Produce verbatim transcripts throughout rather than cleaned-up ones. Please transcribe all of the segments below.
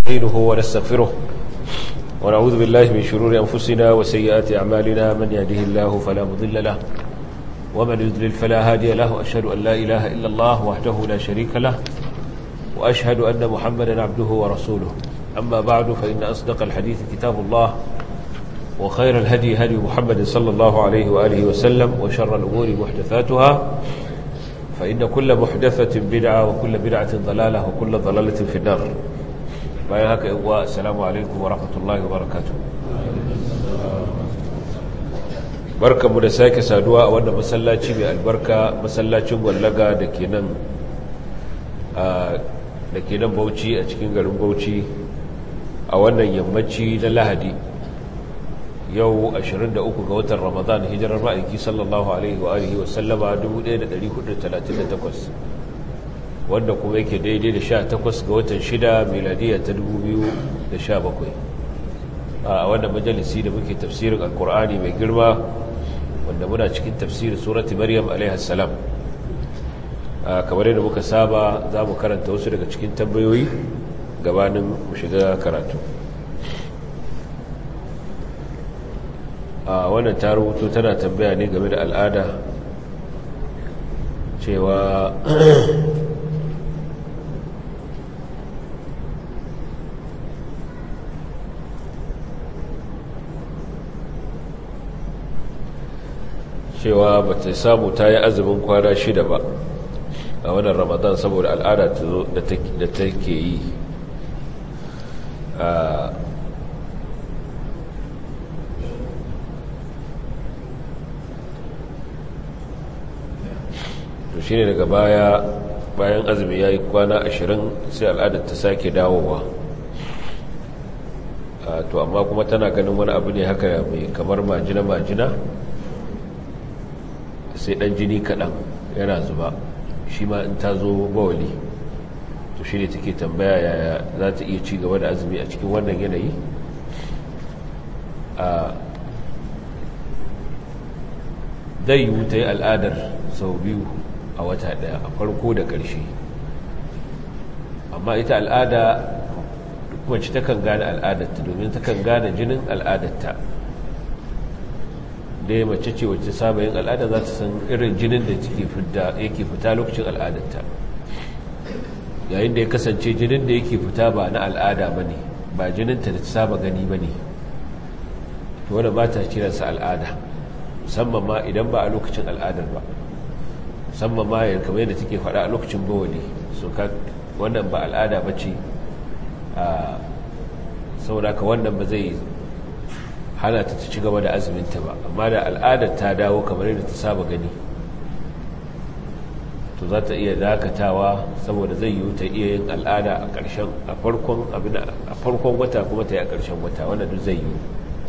نستعينه ونستغفره ونعوذ بالله من شرور أنفسنا وسيئات أعمالنا من يهده الله فلا مضل له ومن يضلل فلا هادي له وأشهد أن لا إله إلا الله وحده لا شريك له وأشهد أن محمدا عبده ورسوله أما بعد فإن أصدق الحديث كتاب الله وخير الهدي هدي محمد صلى الله عليه وآله وسلم وشر الأمور محدثاتها فإن كل محدثة بدعة وكل بدعة ضلالة وكل ضلالة في النار. بايهاك إغواء السلام عليكم ورحمة الله وبركاته. بركة مدساك سادوا وانا مسلاتي بالبركة مسلاتي واللغة دكينا دكينا بوشي أتكين غرم بوشي وانا يمتشي للهدي yau ashirin da uku ga watan Ramadan hijirar ma'aiki sallallahu alaihi wa alihi wa sallama dubu ɗaya da ɗari hudu da talatin da takwas wanda kuma yake daidai da sha takwas ga watan shida miladiya ta dubu biyu da sha bakwai a wannan majalisi da muke tafsirin alkur'ani mai girma wanda muna cikin tafsirin surati maryam alaihi salam kamar yadda muka saba za mu karanta wasu daga cikin tambayoyi gabanin mu shiga karatu. a wannan ta rubuto tana tambaya ne game da al'ada cewa cewa ba ta samu ta yi azumin kwana shida ba a wannan ramadan saboda al'ada da take yi a to shi ne daga baya bayan azumi ya yi kwana ashirin sai al'adar ta sake dawowa to amma kuma tana ganin wani abu ne haka mai kamar majina-majina sai dan jini kaɗan yana zuba shi ma in ta zo bawali to shi ne take tambaya yaya za ta iya ci gaba da azumi a cikin wannan yanayi a zai yi ta yi al'adar sau biyu a wata daya a farko da ƙarshe amma ita al'ada wacce takan gane al'adarta domin takan gane jinin al'adarta da ya mace ce wacce saba yin al'ada za ta san irin jinin da yake fita lokacin al'adarta yayin da ya kasance jinin da yake fita ba na al'ada ba ne ba jininta da ta saba gani ba ne to wadda ba ta kiransa al'ada musamman ma idan ba a lokacin al'adar ba musamman ma yadda kamar yadda take faɗa a lokacin bawali so ka wannan ba al'ada ba ce a saboda ka wannan ba zai hana ta ci gaba da azuminta ba amma da al'adar ta dawo kamar yadda ta saba gani to za ta iya dakatawa saboda zai yi ta iya yin al'ada a ƙarshen a farkon abin a farkon wata kuma ta yi a ƙarshen wata wannan duk zai yi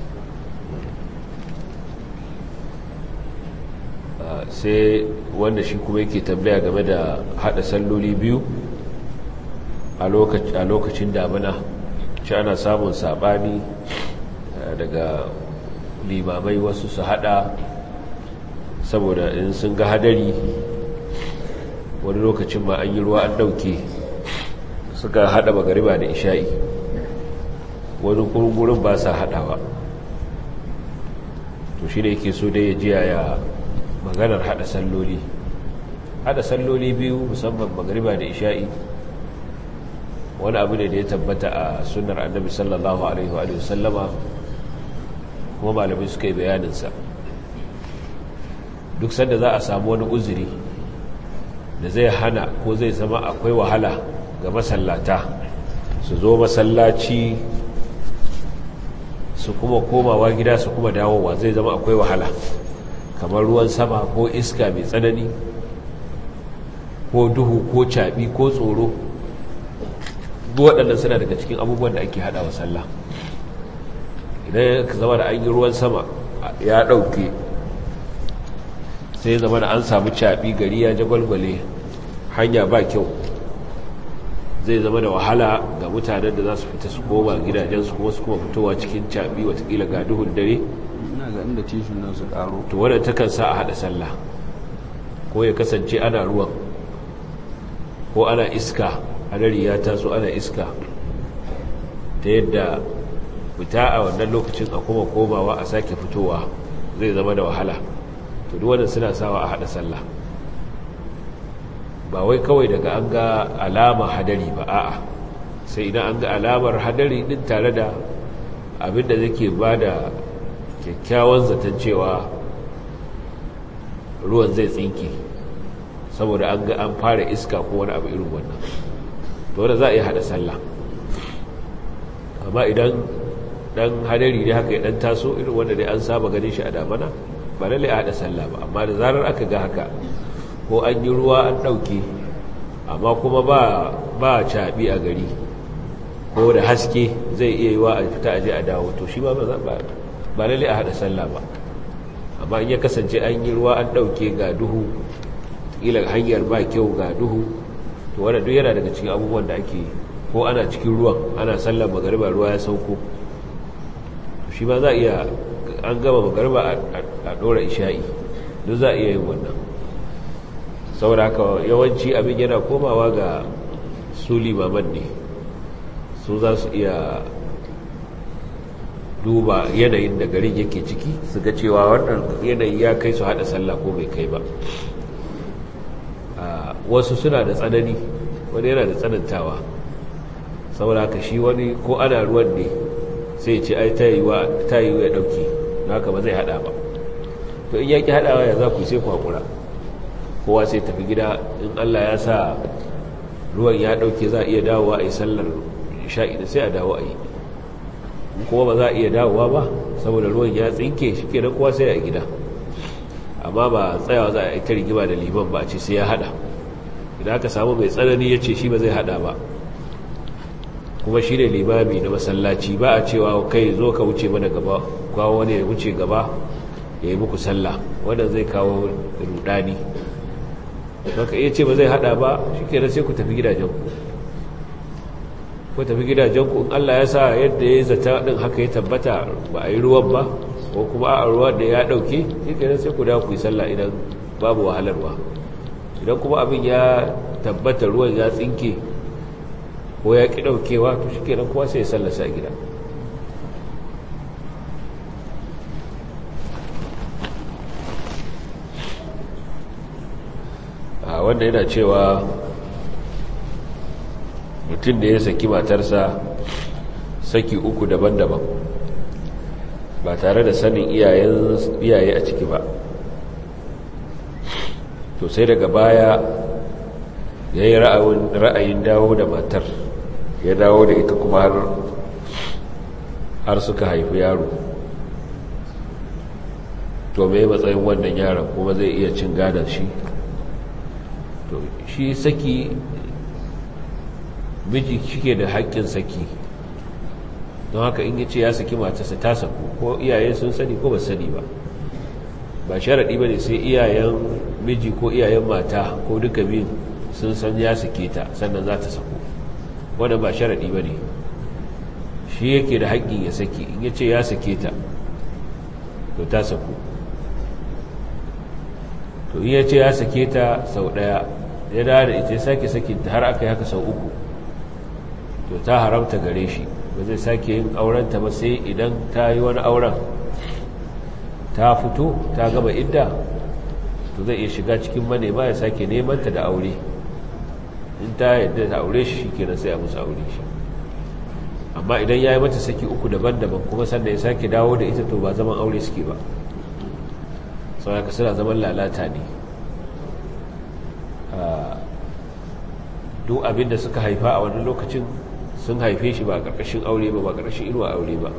sai wanda shi kuma yake tambaya game da hada salloli biyu a lokacin damina ci ana samun sabani daga limamai wasu su hada saboda in sun ga hadari wani lokacin ma an yi ruwa an dauke suka hada magariba da isha'i wani kurgurin ba sa hadawa to shi ne yake so dai ya jiya ya maganar hada salloli hada salloli biyu musamman magriba da isha'i wani abu ne da ya tabbata a sunnar annabi sallallahu alaihi wa sallama kuma malamai suka yi bayaninsa duk sanda za a samu wani uzuri da zai hana ko zai zama akwai wahala ga masallata su zo masallaci su kuma komawa gida su kuma dawowa zai zama akwai wahala kamar ruwan sama ko iska mai tsanani ko duhu ko caɓi ko tsoro waɗannan suna daga cikin abubuwan da ake haɗa wa sallah idan ka zama da an yi ruwan sama ya ɗauke sai zama da an samu caɓi gari ya jagwalgwale hanya ba kyau zai zama da wahala ga mutanen da za su fita su koma gidajensu kuma su kuma fitowa cikin caɓi watakila ga duhun dare ga inda tishin nan su karo to wadda takan sa a hada sallah ko ya kasance ana ruwan ko ana iska hadari ya taso ana iska ta yadda fita a wannan lokacin a kuma komawa a sake fitowa zai zama da wahala to duk wannan suna sawa a hada sallah ba wai kawai daga an ga alama hadari ba a'a sai idan an ga alamar hadari din tare da abinda zake bada kyakkyawan zaton cewa ruwan zai tsinke saboda an ga an fara iska ko wani abu irin wannan to wanda za a iya hada sallah amma idan dan hadari ne haka ya dan taso irin wanda dai an saba ganin shi a damana ba lalle a hada sallah ba amma da zarar aka ga haka ko an yi ruwa an dauke amma kuma ba ba cabi a gari ko da haske zai iya yiwa a fita aje a dawo to shi ba ba ba lalle a hada sallah ba amma in ya kasance an yi ruwa an dauke ga duhu ila hanyar ba kyau ga duhu to wannan duk yana daga cikin abubuwan da ake ko ana cikin ruwan ana sallar magariba ruwa ya sauko shi ba za a iya an gama magariba a dora isha'i duk za a iya yin wannan saboda haka yawanci abin yana komawa ga su limaman ne su za su iya duba yanayin da garin yake ciki su ga cewa wannan yanayi ya kai su hada sallah ko bai kai ba wasu suna da tsanani wani yana da tsanantawa saboda haka shi wani ko ana ruwan ne sai ce ai ta yi ya dauki na haka ba zai hada ba to in yaki hadawa ya za ku sai ku hakura kowa sai tafi gida in Allah ya sa ruwan ya dauke za a iya dawowa a yi sallar sha'i da sai a dawo a yi kuma ba za a iya dawowa ba saboda ruwan ya tsinke shi kenan kowa sai a gida amma ba tsayawa za a yi ta rigima da liman ba a ce sai ya hada idan aka samu mai tsanani ya ce shi ba zai hada ba kuma shi ne limami na masallaci ba a cewa kai zo ka wuce mana gaba kawo wani ya wuce gaba ya yi muku sallah wanda zai kawo rudani baka iya ce ba zai hada ba shi kenan sai ku tafi gidajenku ku tafi gidajenku in Allah ya sa yadda ya zata din haka ya tabbata ba a yi ruwan ba ko kuma a ruwan da ya dauke shi kenan sai ku dawo ku yi sallah idan babu wahalarwa idan kuma abin ya tabbata ruwan ya tsinke ko ya ki daukewa to shi kenan kowa sai ya sallasa gida a wanda yana cewa mutum da ya saki matarsa saki uku daban-daban ba tare da sanin iyaye a ciki ba to sai daga baya ya yi ra'ayin dawo da matar ya dawo da ita kuma har, har suka haifi yaro to mai matsayin wannan yaron kuma zai iya cin gadon shi to shi saki miji shike da haƙƙin saki don haka in yace ya saki matarsa ta saku ko iyaye sun sani ko ba sani ba ba sharaɗi ba ne sai iyayen miji ko iyayen mata ko duka biyun sun san ya sake ta sannan za ta saku wanda ba sharaɗi ba ne shi yake da haƙƙin ya saki in yace ya sake ta to ta saku to in yace ya sake ta sau ɗaya ya dawo da ita ya sake sakinta har aka yi haka sau uku to ta haramta gare shi ba zai sake yin aurenta ba sai idan ta yi wani auren ta fito ta gaba idda to zai iya shiga cikin manema ya sake nemanta da aure in ta yadda ta aure shi kenan sai a musu aure shi amma idan ya yi mata saki uku daban-daban kuma sannan ya sake dawo da ita to ba zaman aure suke ba sau haka suna zaman lalata ne duk abinda suka haifa a wani lokacin sun haife shi ba a ƙarƙashin aure ba ba ƙarƙashin inuwa aure ba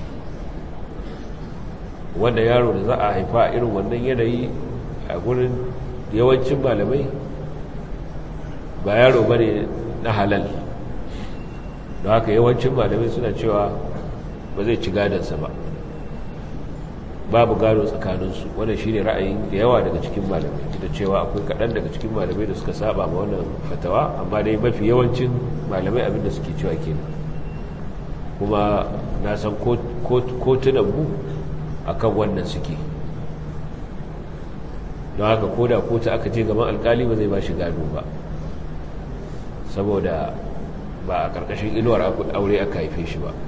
wanda yaro da za a haifa a irin wannan yanayi a gurin yawancin malamai ba yaro ba ne na halal don haka yawancin malamai suna cewa ba zai ci gadansa ba babu gado tsakaninsu wannan shi ne ra'ayin da yawa daga cikin malamai da cewa akwai kaɗan daga cikin malamai da suka saba ma wannan fatawa amma dai mafi yawancin malamai abinda suke cewa kenan kuma na san kotunanmu a kan wannan suke don haka ko da kotu aka ce gaban alkali ba zai ba shi gado ba saboda ba a ƙarƙashin inuwar aure aka haife shi ba.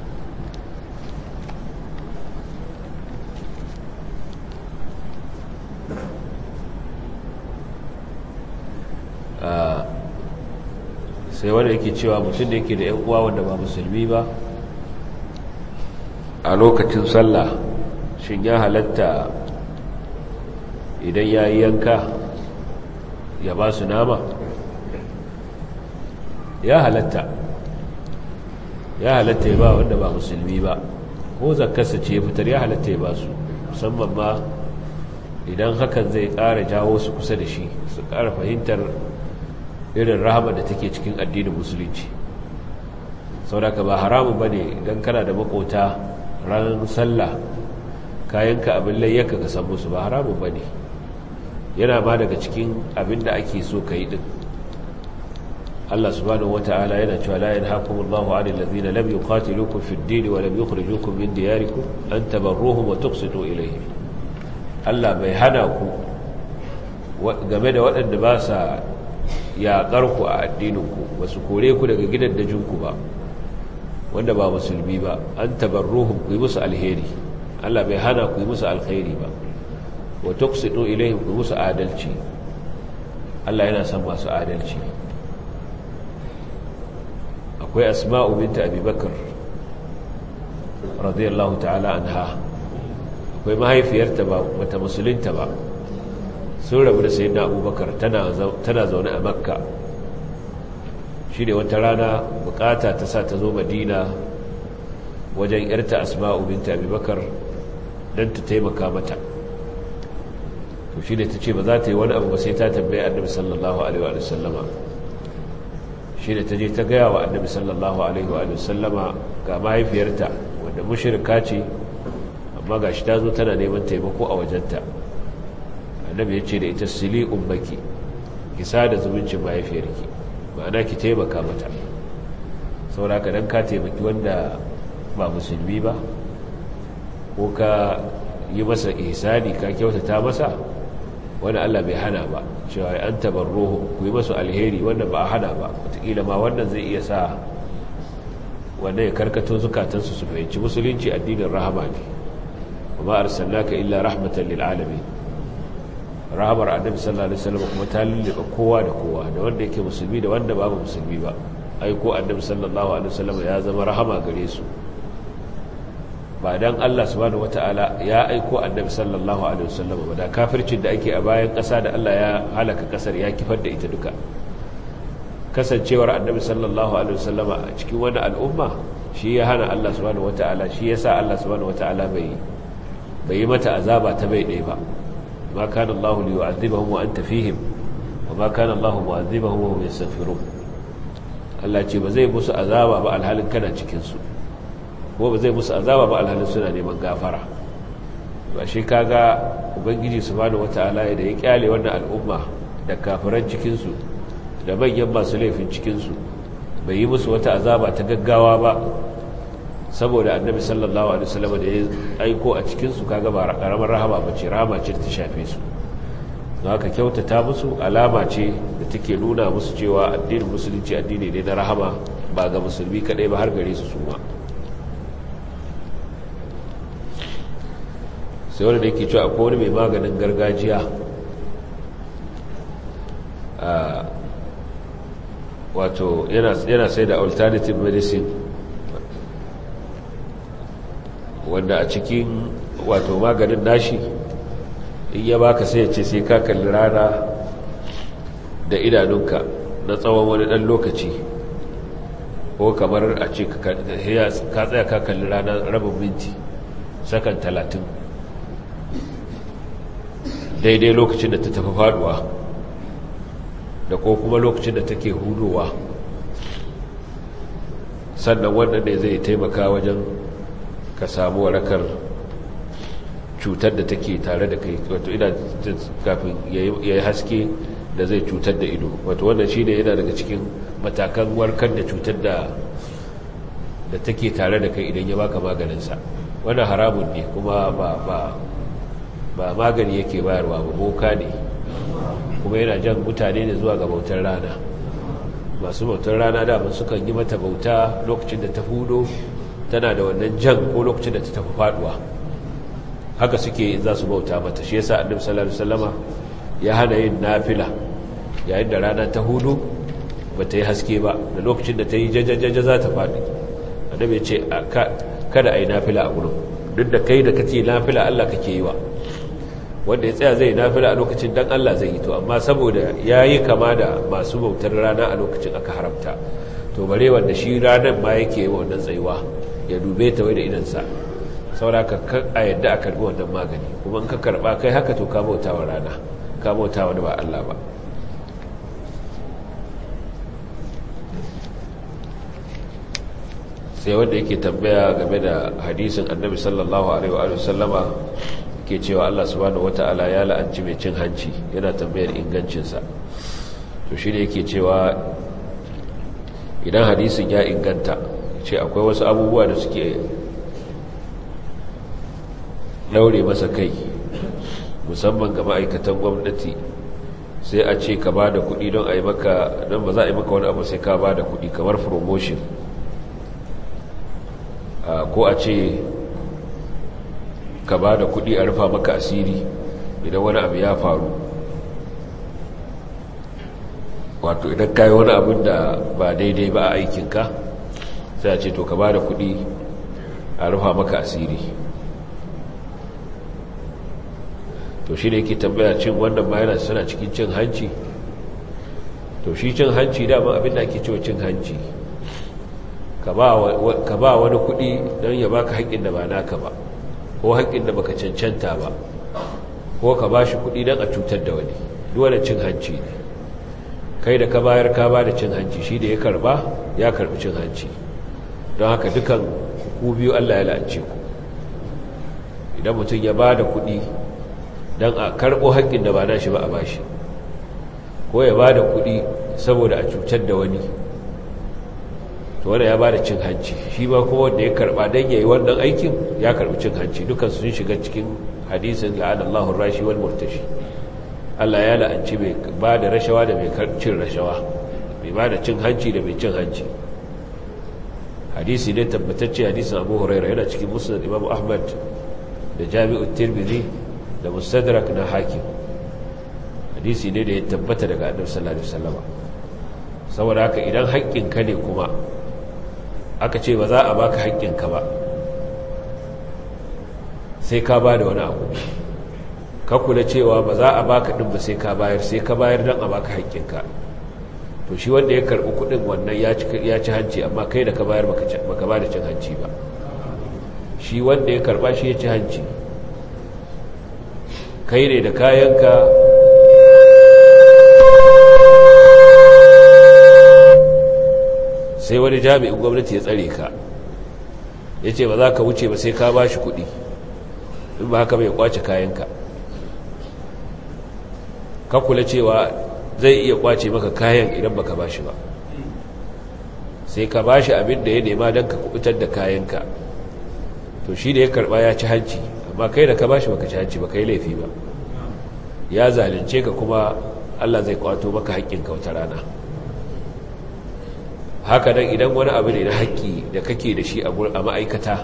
sai wanda yake cewa mutum da yake da 'yan uwa wanda ba musulmi ba a lokacin sallah shin ya halatta idan ya yi yanka ya ba su nama? ya halatta ya halatta ya ba wanda ba musulmi ba, ko zakarsa ce ya fitar ya halatta ya ba su, musamman ma idan hakan zai ƙara jawo su kusa da shi, su ƙara fahimtar irin rahama da take cikin addinin musulunci. sauraka ba haramun ba ne idan kana da makota ranar sallah kayanka abin layyaka ka san musu, ba haramun ba ne, yana ma daga cikin abin da ake so ka yi ɗin. Allah subhanahu wata'ala yana cewa la yanhaakumullahu 'anil ladzina lam yuqatilukum fid din wa lam yukhrijukum min diyarikum an tabarruhum wa tuqsitu ilayhim. Allah bai hana ku game da waɗanda ba sa yaƙar ku a addininku, ba su kore ku daga gidan dajinku ba, wanda ba musulmi ba, an tabarruhum ku yi musu alheri. Allah bai hana ku yi musu alkhairi ba, wa tuqsitu ilayhim ku musu adalci. Allah yana son masu adalci. akwai asma'u binta abi bakr radiyallahu ta'ala anha, akwai mahaifiyarta ba mata musulunta ba, sun rabu da sayyidina abubakar, tana zaune a makka. shi ne wata rana bukata ta sa ta zo madina wajen yarta asma'u binta abi bakr don ta taimaka mata. to shi ne ta ce ba za ta yi wani abu ba sai ta tambaye annabi sallallahu alaihi wa sallama. shi ne ta je ta gaya wa annabi sallallahu alaihi wa sallama ga mahaifiyarta wanda mushrika ce, amma ga shi ta zo tana neman taimako a wajenta. annabi ya ce da ita sili ummaki, ki sada zumuncin mahaifiyarki, ma'ana ki taimaka mata. sauraka dan ka taimaki wanda ba musulmi ba, ko ka yi masa ihsani, ka kyautata masa, wani Allah bai hana ba, cewa an tabarruhu ku yi masu alheri, wanda ba a hana ba. wataƙila ma wannan zai iya sa wanda ya karkato zukatansu su fahimci musulunci addinin rahama ne. wa ma arsalnaka illa rahmatan lil alamin. rahamar annabi sallallahu alaihi wasallam kuma ta lullube kowa da kowa, da wanda yake musulmi da wanda ba musulmi ba. ai ko annabi sallallahu alaihi wasallam ya zama rahama gare su. ba dan Allah subhanahu wataala ya aiko annabi sallallahu alaihi wasallam ba, da kafircin da ake a bayan ƙasa da Allah ya halaka ƙasar, ya kifar da ita duka. kasancewar annabi sallallahu alaihi wasallam a cikin wani al'umma shi ya hana Allah subhanahu wataala, shi yasa Allah subhanahu wataala bai bai yi mata azaba ta bai ɗaya ba. ma kana Allah li yu'adhibahum wa anta fihim wa ma kana Allah mu'adhibahum wa hum yastaghfirun. Allah ce ba zai musu azaba ba alhalin kana cikin su, ko ba zai musu azaba ba alhalin suna neman gafara. ba shi kaga ubangiji subhanahu wataala da ya kyale wannan al'umma da kafiran cikin su da manyan masu laifin cikin su, bai yi musu wata azaba ta gaggawa ba saboda annabi sallallahu alaihi wasallam da ya aiko a cikin su. kaga ba karamar rahama bace, rahama ce ta shafe su. don haka kyautata musu alama ce da take nuna musu cewa addinin musulunci addini ne na rahama, ba ga musulmi kadai ba har gare su su ma. sai wanda yake cewa akwai wani mai maganin gargajiya a wato yana sai da alternative medicine, wanda a cikin wato maganin nashi in ya baka sai ya ce sai ka kalli rana da idanunka na tsawon wani ɗan lokaci, ko kamar a ce ka tsaya ka kalli rana rabin minti, sakan talatin, daidai lokacin da ta tafi faduwa da ko kuma lokacin da take hudowa. sannan wannan ne zai taimaka wajen ka samu warakar cutar da take tare da kai, wato ina kafin ya yi haske da zai cutar da ido. wato wannan shi ne yana daga cikin matakan warkar da cutar da da take tare da kai idan ya baka maganinsa. wannan haramun ne kuma ba ba ba magani yake bayarwa ba, boka ne, kuma yana jan mutane ne zuwa ga bautar rana. masu bautar rana daman sukan yi mata bauta lokacin da ta hudo tana da wannan jan ko lokacin da ta tafi faduwa haka suke in za su bauta mata shi yasa annabi sallallahu alaihi wasallama ya hana yin nafila yayin da rana ta hudu ba ta yi haske ba da lokacin da ta yi jajajaja za ta faɗi annabi ya ce kada a yi nafila a gurin duk da kai da kace nafila Allah kake yi wa wanda ya tsaya zai nafila a lokacin dan Allah zai yi to amma saboda yayi kama da masu bautar rana a lokacin aka haramta to bare wanda shi ranar ma yake yi wannan tsayuwa ya dube ta wai da idansa saboda ka a yadda a karbi wannan magani kuma in ka karba kai haka to ka bauta wa rana ka bauta wani ba Allah ba sai wanda yake tambaya game da hadisin annabi sallallahu alaihi wa sallama ke cewa Allah subhanahu wata'ala ya la'anci mai cin hanci yana tambayar ingancinsa to shi ne yake cewa idan hadisin ya inganta ce akwai wasu abubuwa da suke daure masa kai musamman ga ma'aikatan gwamnati sai a ce ka ba da kuɗi don a yi maka don ba za a yi maka wani abu sai ka ba da kuɗi kamar promotion ko a ce ka ba da kuɗi a rufa maka asiri idan wani abu ya faru wato idan ka yi wani abin da ba daidai ba a aikinka sai a ce to ka ba da kuɗi a rufa maka asiri to shi ne yake tambaya cin wannan ma yana suna cikin cin hanci to shi cin hanci dama abin da ake cewa cin hanci ka ba wani kuɗi don ya baka haƙƙin da ba naka ba ko haƙƙin da baka cancanta ba ko ka ba shi kuɗi don a cutar da wani duwane cin hanci ne kai da ka bayar ka ba da cin hanci shi da ya karba ya karbi cin hanci don haka dukan ku biyu Allah ya la'ance ku idan mutum ya ba da kuɗi don a karɓo haƙƙin da ba na shi ba a ba shi ko ya ba da kuɗi saboda a cutar da wani to wanda ya ba da cin hanci shi ba kuma wanda ya karba don ya yi wannan aikin ya karbi cin hanci dukansu sun shiga cikin hadisin la'anallahu rashi wal murtashi Allah ya la'anci mai ba da rashawa da mai cin rashawa mai ba da cin hanci da mai cin hanci hadisi ne tabbatacce hadisin Abu Hurairah yana cikin Musnad Imam Ahmad da Jami'ut Tirmidhi da Mustadrak na Hakim hadisi ne da ya tabbata daga Annabi sallallahu alaihi wasallam saboda haka idan haƙƙinka ne kuma aka ce ba za a baka haƙƙinka ba sai ka ba da wani abu ka kula cewa ba za a baka ɗin ba sai ka bayar sai ka bayar don a baka haƙƙinka to shi wanda ya karɓi kuɗin wannan ya ci hanci amma kai da ka bayar baka ba da cin hanci ba shi wanda ya karɓa shi ya ci hanci kai ne da kayanka sai wani jami'in gwamnati ya tsare ka ya ce ba za ka wuce ba sai ka ba shi kuɗi in ba haka bai kwace kayanka ka kula cewa zai iya kwace maka kayan idan baka ba shi ba sai ka ba shi abin da ya nema don ka kubutar da kayanka to shi da ya karba ya ci hanci amma kai da ka ba shi baka ci hanci ba kai laifi ba ya zalunce ka kuma Allah zai kwato maka haƙƙinka wata rana haka nan idan wani abu ne na haƙƙi da kake da shi a ma'aikata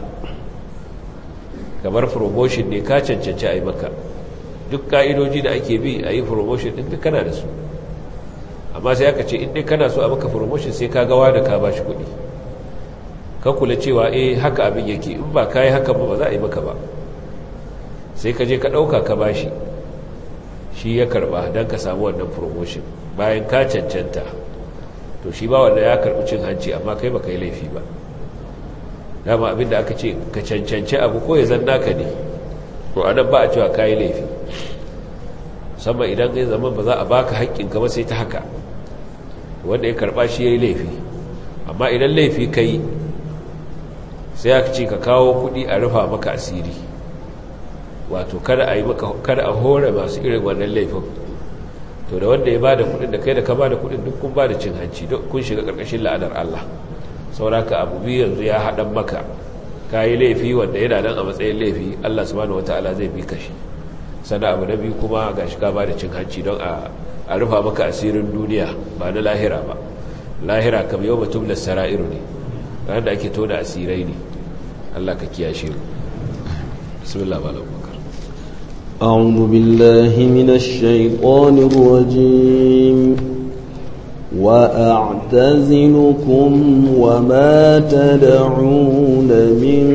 kamar promotion ne ka cancanci a yi maka duk ka'idoji da ake bi a yi promotion ɗin duk kana da su amma sai aka ce inda kana so a maka promotion sai ka gawa da ka ba shi kuɗi ka kula cewa eh haka abin yake in ba ka yi haka ba ba za a yi maka ba sai ka je ka ɗauka ka ba shi shi ya karɓa don ka samu wannan promotion bayan ka cancanta to shi ba wanda ya karɓi cin hanci amma kai ba ka yi laifi ba dama abinda aka ce ka cancanci abu ko ya zanna ka ne to anan ba a cewa ka yi laifi musamman idan ya zama ba za a baka haƙƙinka ba sai ta haka wanda ya karɓa shi ya yi laifi amma idan laifi ka yi sai aka ce ka kawo kuɗi a rufa maka asiri wato kada a yi maka kada a hore masu irin wannan laifin to da wanda ya bada kudin da kai da ka bada kudin duk kun bada cin hanci duk kun shiga karkashin la'anar Allah sauraka abu biyu yanzu ya hadan maka kai laifi wanda yana nan a matsayin laifi Allah subhanahu wataala zai bi ka shi sannan abu na biyu kuma gashi ka bada cin hanci don a a rufa maka asirin duniya ba na lahira ba lahira kam yawma tubla sara'iru ne ranar da ake tona asirai ne Allah ka kiyashe mu bismillah malam bakar a'udhu billahi minash shaitanir rajim wa a'tazilukum wa ma tad'una min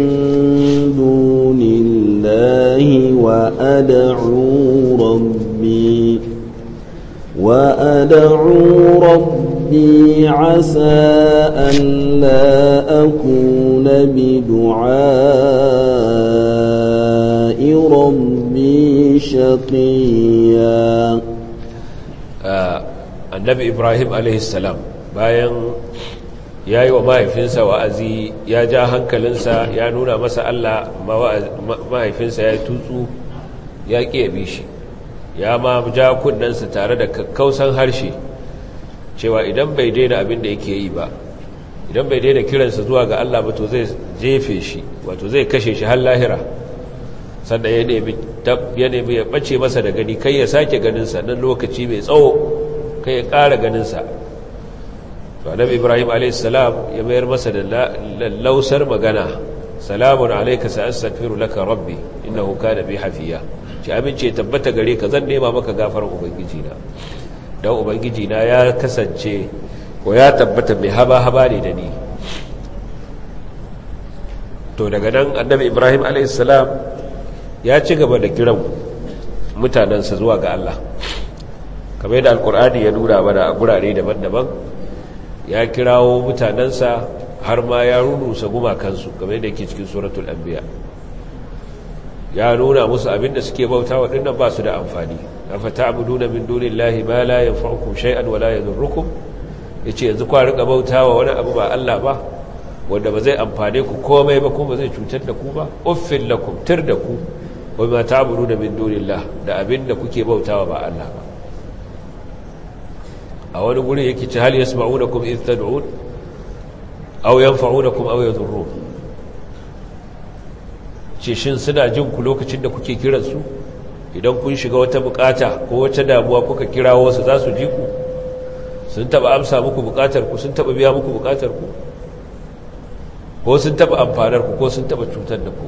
dunillahi wa ad'u rabbi wa ad'u rabbi 'asa an la akuna bidu'a'i rabbi shaqiya. Annabi Ibrahim alaihissalam bayan ya yi wa mahaifinsa wa'azi ya ja hankalinsa ya nuna masa Allah mahaifinsa ya tutsu ya ƙi bi shi ya ma ja kunnensa tare da kakkausan harshe cewa idan bai daina abin da yake yi ba idan bai daina kiransa zuwa ga Allah ba to zai jefe shi wato zai kashe shi har lahira sannan ya nemi ya ɓace masa da gani kai ya sake ganinsa nan lokaci mai tsawo kai ya ƙara ganinsa to annabi ibrahim alaihissalam ya mayar masa da lausar magana salamun alaika sa'astaghfiru laka rabbi innahu kana bi hafiya ci amince tabbata gare ka zan nema maka gafarar ubangiji na dan ubangiji na ya kasance ko ya tabbata mai haba haba ne da ni to daga nan annabi ibrahim alaihissalam ya ci gaba da kiran mutanensa zuwa ga Allah kamar yadda alkur'ani ya nuna mana a gurare daban-daban ya kirawo mutanensa har ma ya runusa gumakansu kamar yadda yake cikin suratul anbiya ya nuna musu abinda suke bauta waɗannan ba su da amfani afa ta'buduna min dunillahi ma la yanfa'ukum shay'an wa la yadhurrukum yace yanzu ku rika bautawa wani abu ba Allah ba wanda ba zai amfane ku komai ba kuma ba zai cutar da ku ba uffil lakum tir da ku wa ma ta'buduna min dunillah da abinda kuke bautawa ba Allah ba a wani guri yake ce hal yasma'unakum idh tad'un aw yanfa'unakum aw yadhurrun ce shin suna jin ku lokacin da kuke kiran su idan kun shiga wata bukata ko wata damuwa kuka kirawo su za su ji ku sun taba amsa muku bukatar ku sun taba biya muku bukatar ku ko sun taba amfanar ku ko sun taba cutar da ku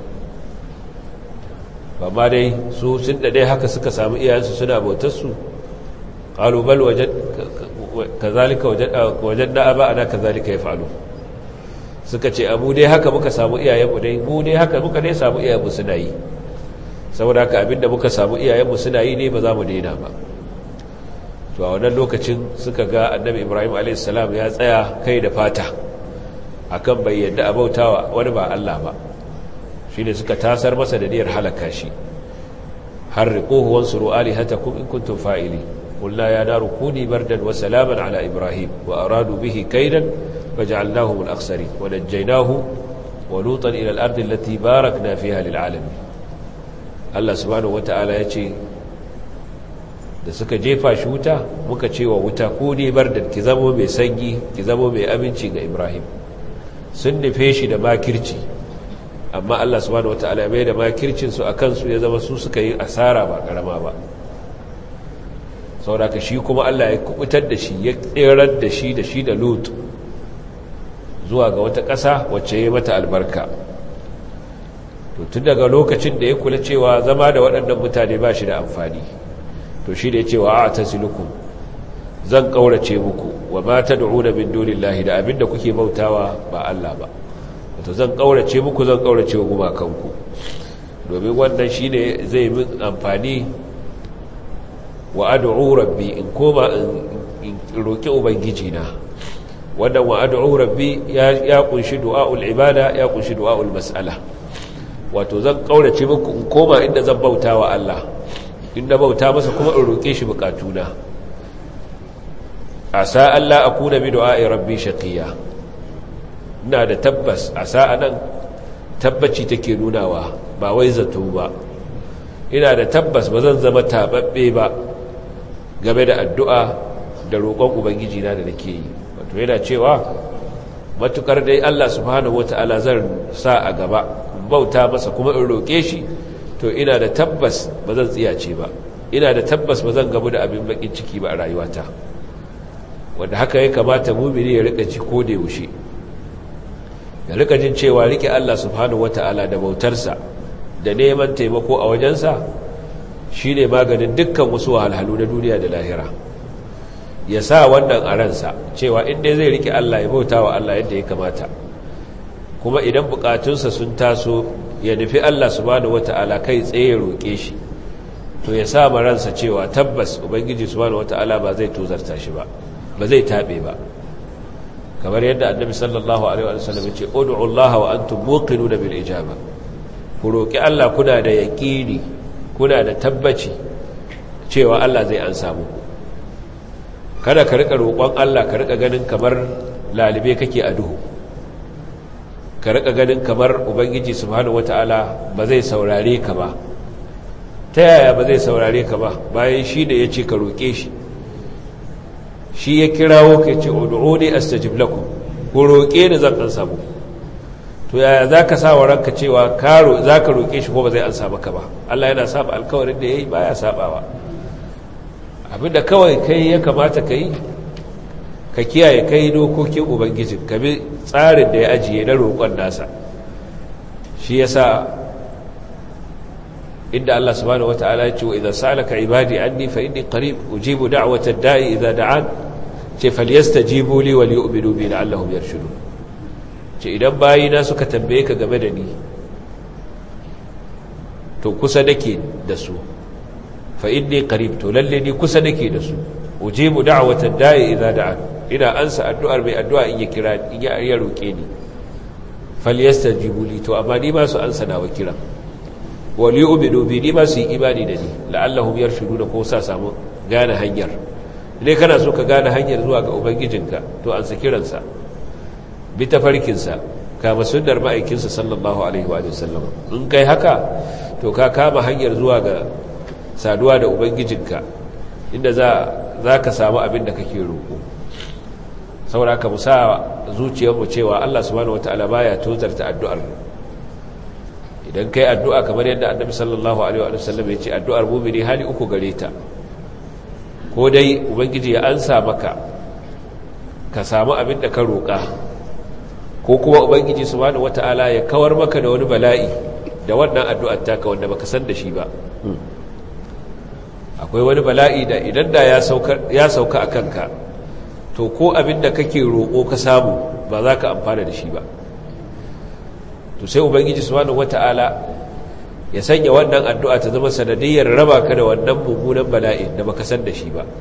amma dai su sun da dai haka suka samu iyayensu suna bautar su qalu bal wajad kazalika wajadna aba'ana kazalika yaf'alu suka ce abu dai haka muka samu iyayenmu dai mu dai haka muka dai samu iyayenmu suna yi saboda haka abinda muka samu iyayenmu suna yi ne ba za mu daina ba to a wannan lokacin suka ga annabi Ibrahim alayhis salam ya tsaya kai da fata akan bai yadda abautawa wani ba Allah ba shine suka tasar masa da niyyar halaka shi harriquhu wansuru alihatakum in kuntum fa'ili قلنا يا نار كوني بردا وسلاما على إبراهيم وأرادوا به كيدا فجعلناهم الأخسرين ونجيناه ولوطا إلى الأرض التي باركنا فيها للعالمين الله سبحانه وتعالى يقول da suka jefa shi wuta muka ce wa wuta ko ne bardan ki zamo mai sanyi ki zamo mai aminci ga Ibrahim sun nufe shi da makirci amma Allah subhanahu wataala mai da makircin su akan su ya zama su suka yi asara ba karama ba saboda shi kuma Allah ya kubutar da shi ya tserar da shi da shi da Lut zuwa ga wata ƙasa wacce ya mata albarka to tun daga lokacin da ya kula cewa zama da waɗannan mutane ba shi da amfani to shi da ya ce wa a'tazilukum zan kaurace muku wa ma tad'una min dunillahi da abinda kuke bautawa ba Allah ba to zan kaurace muku zan kaurace wa gumakanku domin wannan shine zai min amfani wa ad'u rabbi in koma in roki ubangiji na wannan wa ad'u rabbi ya ya kunshi du'aul ibada ya kunshi du'aul mas'ala wato zan kaurace muku in koma inda zan bautawa Allah inda bauta masa kuma in roke shi bukatuna asa Allah akuna bi du'a'i rabbi shaqiya ina da tabbas asa anan tabbaci take nunawa ba wai zato ba ina da tabbas bazan zama tababbe ba game da addu'a da roƙon ubangiji na da nake yi wato yana cewa matukar dai Allah subhanahu wata'ala zan sa a gaba bauta masa kuma in roƙe shi to ina da tabbas ba zan tsiyace ba ina da tabbas ba zan gamu da abin bakin ciki ba a rayuwata wanda haka ya kamata mumini ya rika ji ko da yaushe ya rika jin cewa rike Allah subhanahu wata'ala da bautarsa da neman taimako a wajensa shine maganin dukkan wasu wahalhalu na duniya da lahira. Ya sa wannan a ransa cewa inda zai rike Allah ya bauta wa Allah yadda ya kamata, kuma idan bukatunsa sun taso ya nufi Allah subhanahu wata'ala kai tsaye ya roƙe shi, to ya sa ransa cewa tabbas ubangiji subhanahu wata'ala ba zai tozarta shi ba, ba zai tabe ba. Kamar yadda annabi sallallahu alaihi wa sallam ya ce ud'u Allah wa antum muqinuna bil ijaba, ku roƙi Allah kuna da yaqini, kuna da tabbaci cewa Allah zai ansa muku. Kada ka rika roƙon Allah ka rika ganin kamar lalibe kake a duhu, ka rika ganin kamar ubangiji subhanahu wataala ba zai saurare ka ba. Ta yaya ba zai saurare ka ba bayan shi da yace ka roƙe shi, shi ya kirawo ka ce ud'uni astajib lakum, ku roƙe ni zan ansa muku. To yaya zaka sa wa ranka cewa karo zaka roƙe shi ko ba zai ansa maka ba? Allah yana saba alƙawarin da yayi, baya sabawa. Abinda kawai kai ya kamata ka yi, ka kiyaye kai dokokin ubangijin, ka bi tsarin da ya ajiye na roƙon nasa. Shi yasa inda Allah subhanahu wata'ala ya ce wa idza sa'alaka ibadi anni fa inni qarib ujibu da'watad da'i idza da'an, ce falyastajibu li wal yu'minu bi la'allahum yarshudun. Ce idan bayina suka tambaye ka game da ni, to kusa nake da su, fa inni qarib, to lalle ni kusa nake da su. Ujibu da'watad da'i idza da'an, ina ansa addu'ar mai addu'a in ya kira, in ya roke ni. Falyastajibu li, to amma ni ma su ansa nawa kira. Wal yu'minu bi, ni ma su yi imani da ni, la'allahum yarshudun, ko sa samu gane hanyar. Idan kana so ka gane hanyar zuwa ga ubangijinka, to an sa kiransa, bi tafarkinsa, kama sunnar ma'aikinsa sallallahu alaihi wa sallam. In kai haka, to ka kama hanyar zuwa ga saduwa da ubangijinka, inda za ka samu abin da kake roƙo. Saboda ka musa zuciyarmu cewa Allah subhanahu wataala baya tozarta addu'ar. Idan kai addu'a kamar yadda annabi sallallahu alaihi wa sallam ya ce, addu'ar mu'mini hali uku gare ta, ko dai ubangiji ya ansa maka ka samu abin da ka roƙa, ko kuma ubangiji subhanahu wataala ya kawar maka da wani bala'i da wannan addu'ar taka wanda baka san da shi ba. Akwai wani bala'i da idan da ya sauka a kanka, to ko abin da kake roƙo ka samu ba za ka amfana da shi ba. To sai ubangiji subhanahu wata'ala ya sanya wannan addu'a ta zama sanadiyyar raba ka da wannan mummunan bala'in da baka san da shi ba.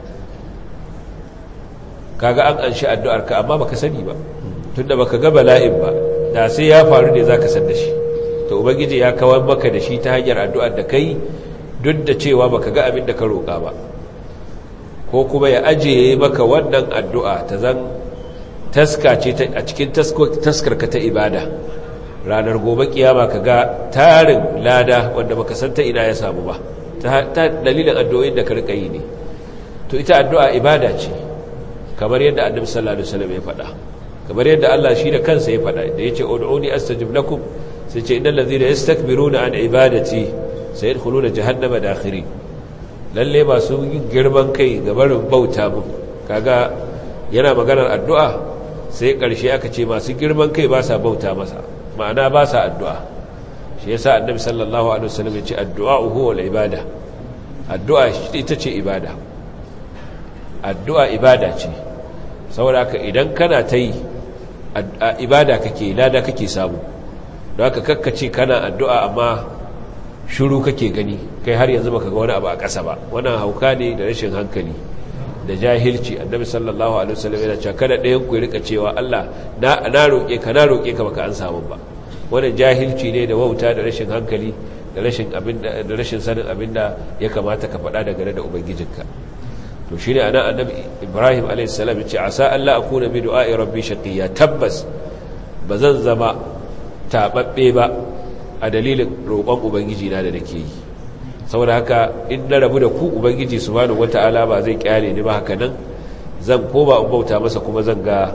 Kaga an anshi addu'ar ka amma baka sani ba, tunda baka ga bala'in ba, da sai ya faru ne zaka san da shi. To ubangiji ya kawar maka da shi ta hanyar addu'ar da kai, duk da cewa baka ga abin da ka roƙa ba. Ko kuma ya ajiye maka wannan addu'a ta zan taska ce a cikin taskarka ta ibada, ranar gobe kiyama ka ga tarin lada wanda baka san ta ina ya samu ba, ta dalilin addu'o'in da ka rika yi ne. To ita addu'a ibada ce, kamar yadda annabi sallallahu alaihi wasallam ya faɗa, kamar yadda Allah shi da kansa ya faɗa da yace ud'uni astajib lakum, sai ce innal ladhina yastakbiruna an ibadati sayadkhuluna jahannama dakhirin. Lalle masu yin girman kai ga barin bauta mun, kaga yana maganar addu'a, sai karshe aka ce masu girman kai ba sa bauta masa, ma'ana ba sa addu'a. Shi yasa annabi sallallahu alaihi wasallam ya ce addu'a huwa al-ibada, addu'a ita ce ibada, addu'a ibada ce. Saboda haka idan kana ta yi ibada kake, lada kake samu. Don haka kakkace kana addu'a amma shuru kake gani, kai har yanzu baka ga wani abu a ƙasa ba. Wannan hauka ne da rashin hankali da jahilci. Annabi sallallahu alaihi wasallam yana cewa kada ɗayan ku rika cewa Allah na na roƙe ka na roƙe ka baka an samu ba. Wannan jahilci ne da wauta da rashin hankali da rashin abin da rashin sanin abinda ya kamata ka faɗa daga da ubangijinka. To shine anan Annabi Ibrahim alaihi salam ya ce asa Allah akuna bi du'a'i rabbi shaqiya, tabbas bazan zama tababbe ba a dalilin roƙon ubangiji na da nake yi. Saboda haka in na rabu da ku ubangiji subhanahu wata'ala ba zai kyale ni ba, haka nan zan koma in bauta masa, kuma zan ga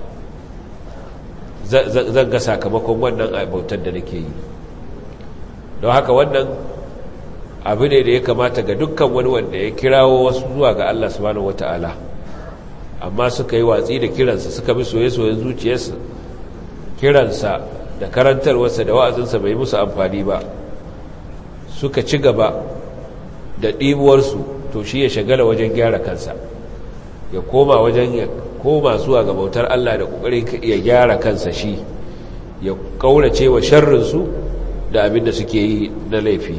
zan ga sakamakon wannan bautar da nake yi. Don haka wannan abu ne da ya kamata ga dukkan wani wanda ya kirawo wasu zuwa ga Allah subhanahu wata'ala, amma suka yi watsi da kiransa suka bi soye-soyen zuciyarsa kiransa da karantarwarsa da wa'azinsa bai musu amfani ba suka ci gaba da ɗimuwarsu to shi ya shagala wajen gyara kansa ya koma wajen ya koma zuwa ga bautar Allah da ƙoƙarin ya gyara kansa shi ya ƙaurace wa sharrinsu da abin da suke yi na laifi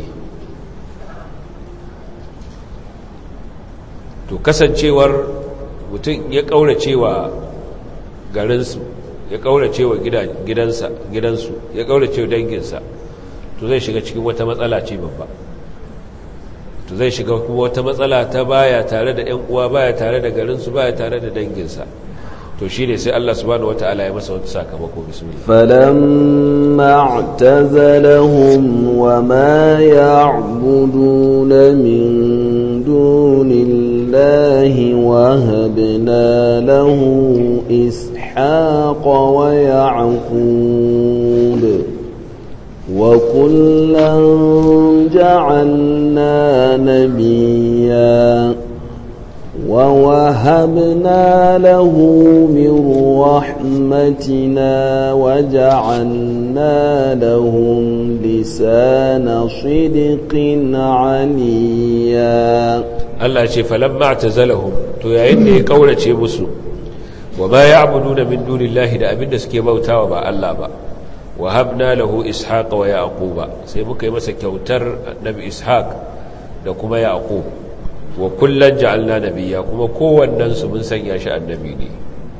to kasancewar mutum ya ƙaurace wa garinsu ya ƙaurace wa gidansa gidansu ya ƙaurace wa danginsa to zai shiga cikin wata matsala ce babba to zai shiga kuma wata matsala ta baya tare da ƴan uwa baya tare da garinsu baya tare da danginsa to shine sai Allah subhanahu wataala ya masa wata sakamako bismillah falamma i'tazalahum wama ya'buduna min dunillahi wahabna lahu ishaqa wa ya'qub wa kullan ja'alna nabiyya ووهبنا له من رحمتنا وجعلنا لهم لسان صدق عليا الله يقول فلما اعتزلهم تو yayin da ya kaurace musu wama ya'buduna min dunillahi da abinda suke bautawa ba Allah ba wahabna lahu ishaqa wa yaquba sai muka yi masa kyautar annabi ishaq da kuma yaqub wa kullum ja'alna nabiyya kuma kowannen su mun sanya shi annabi ne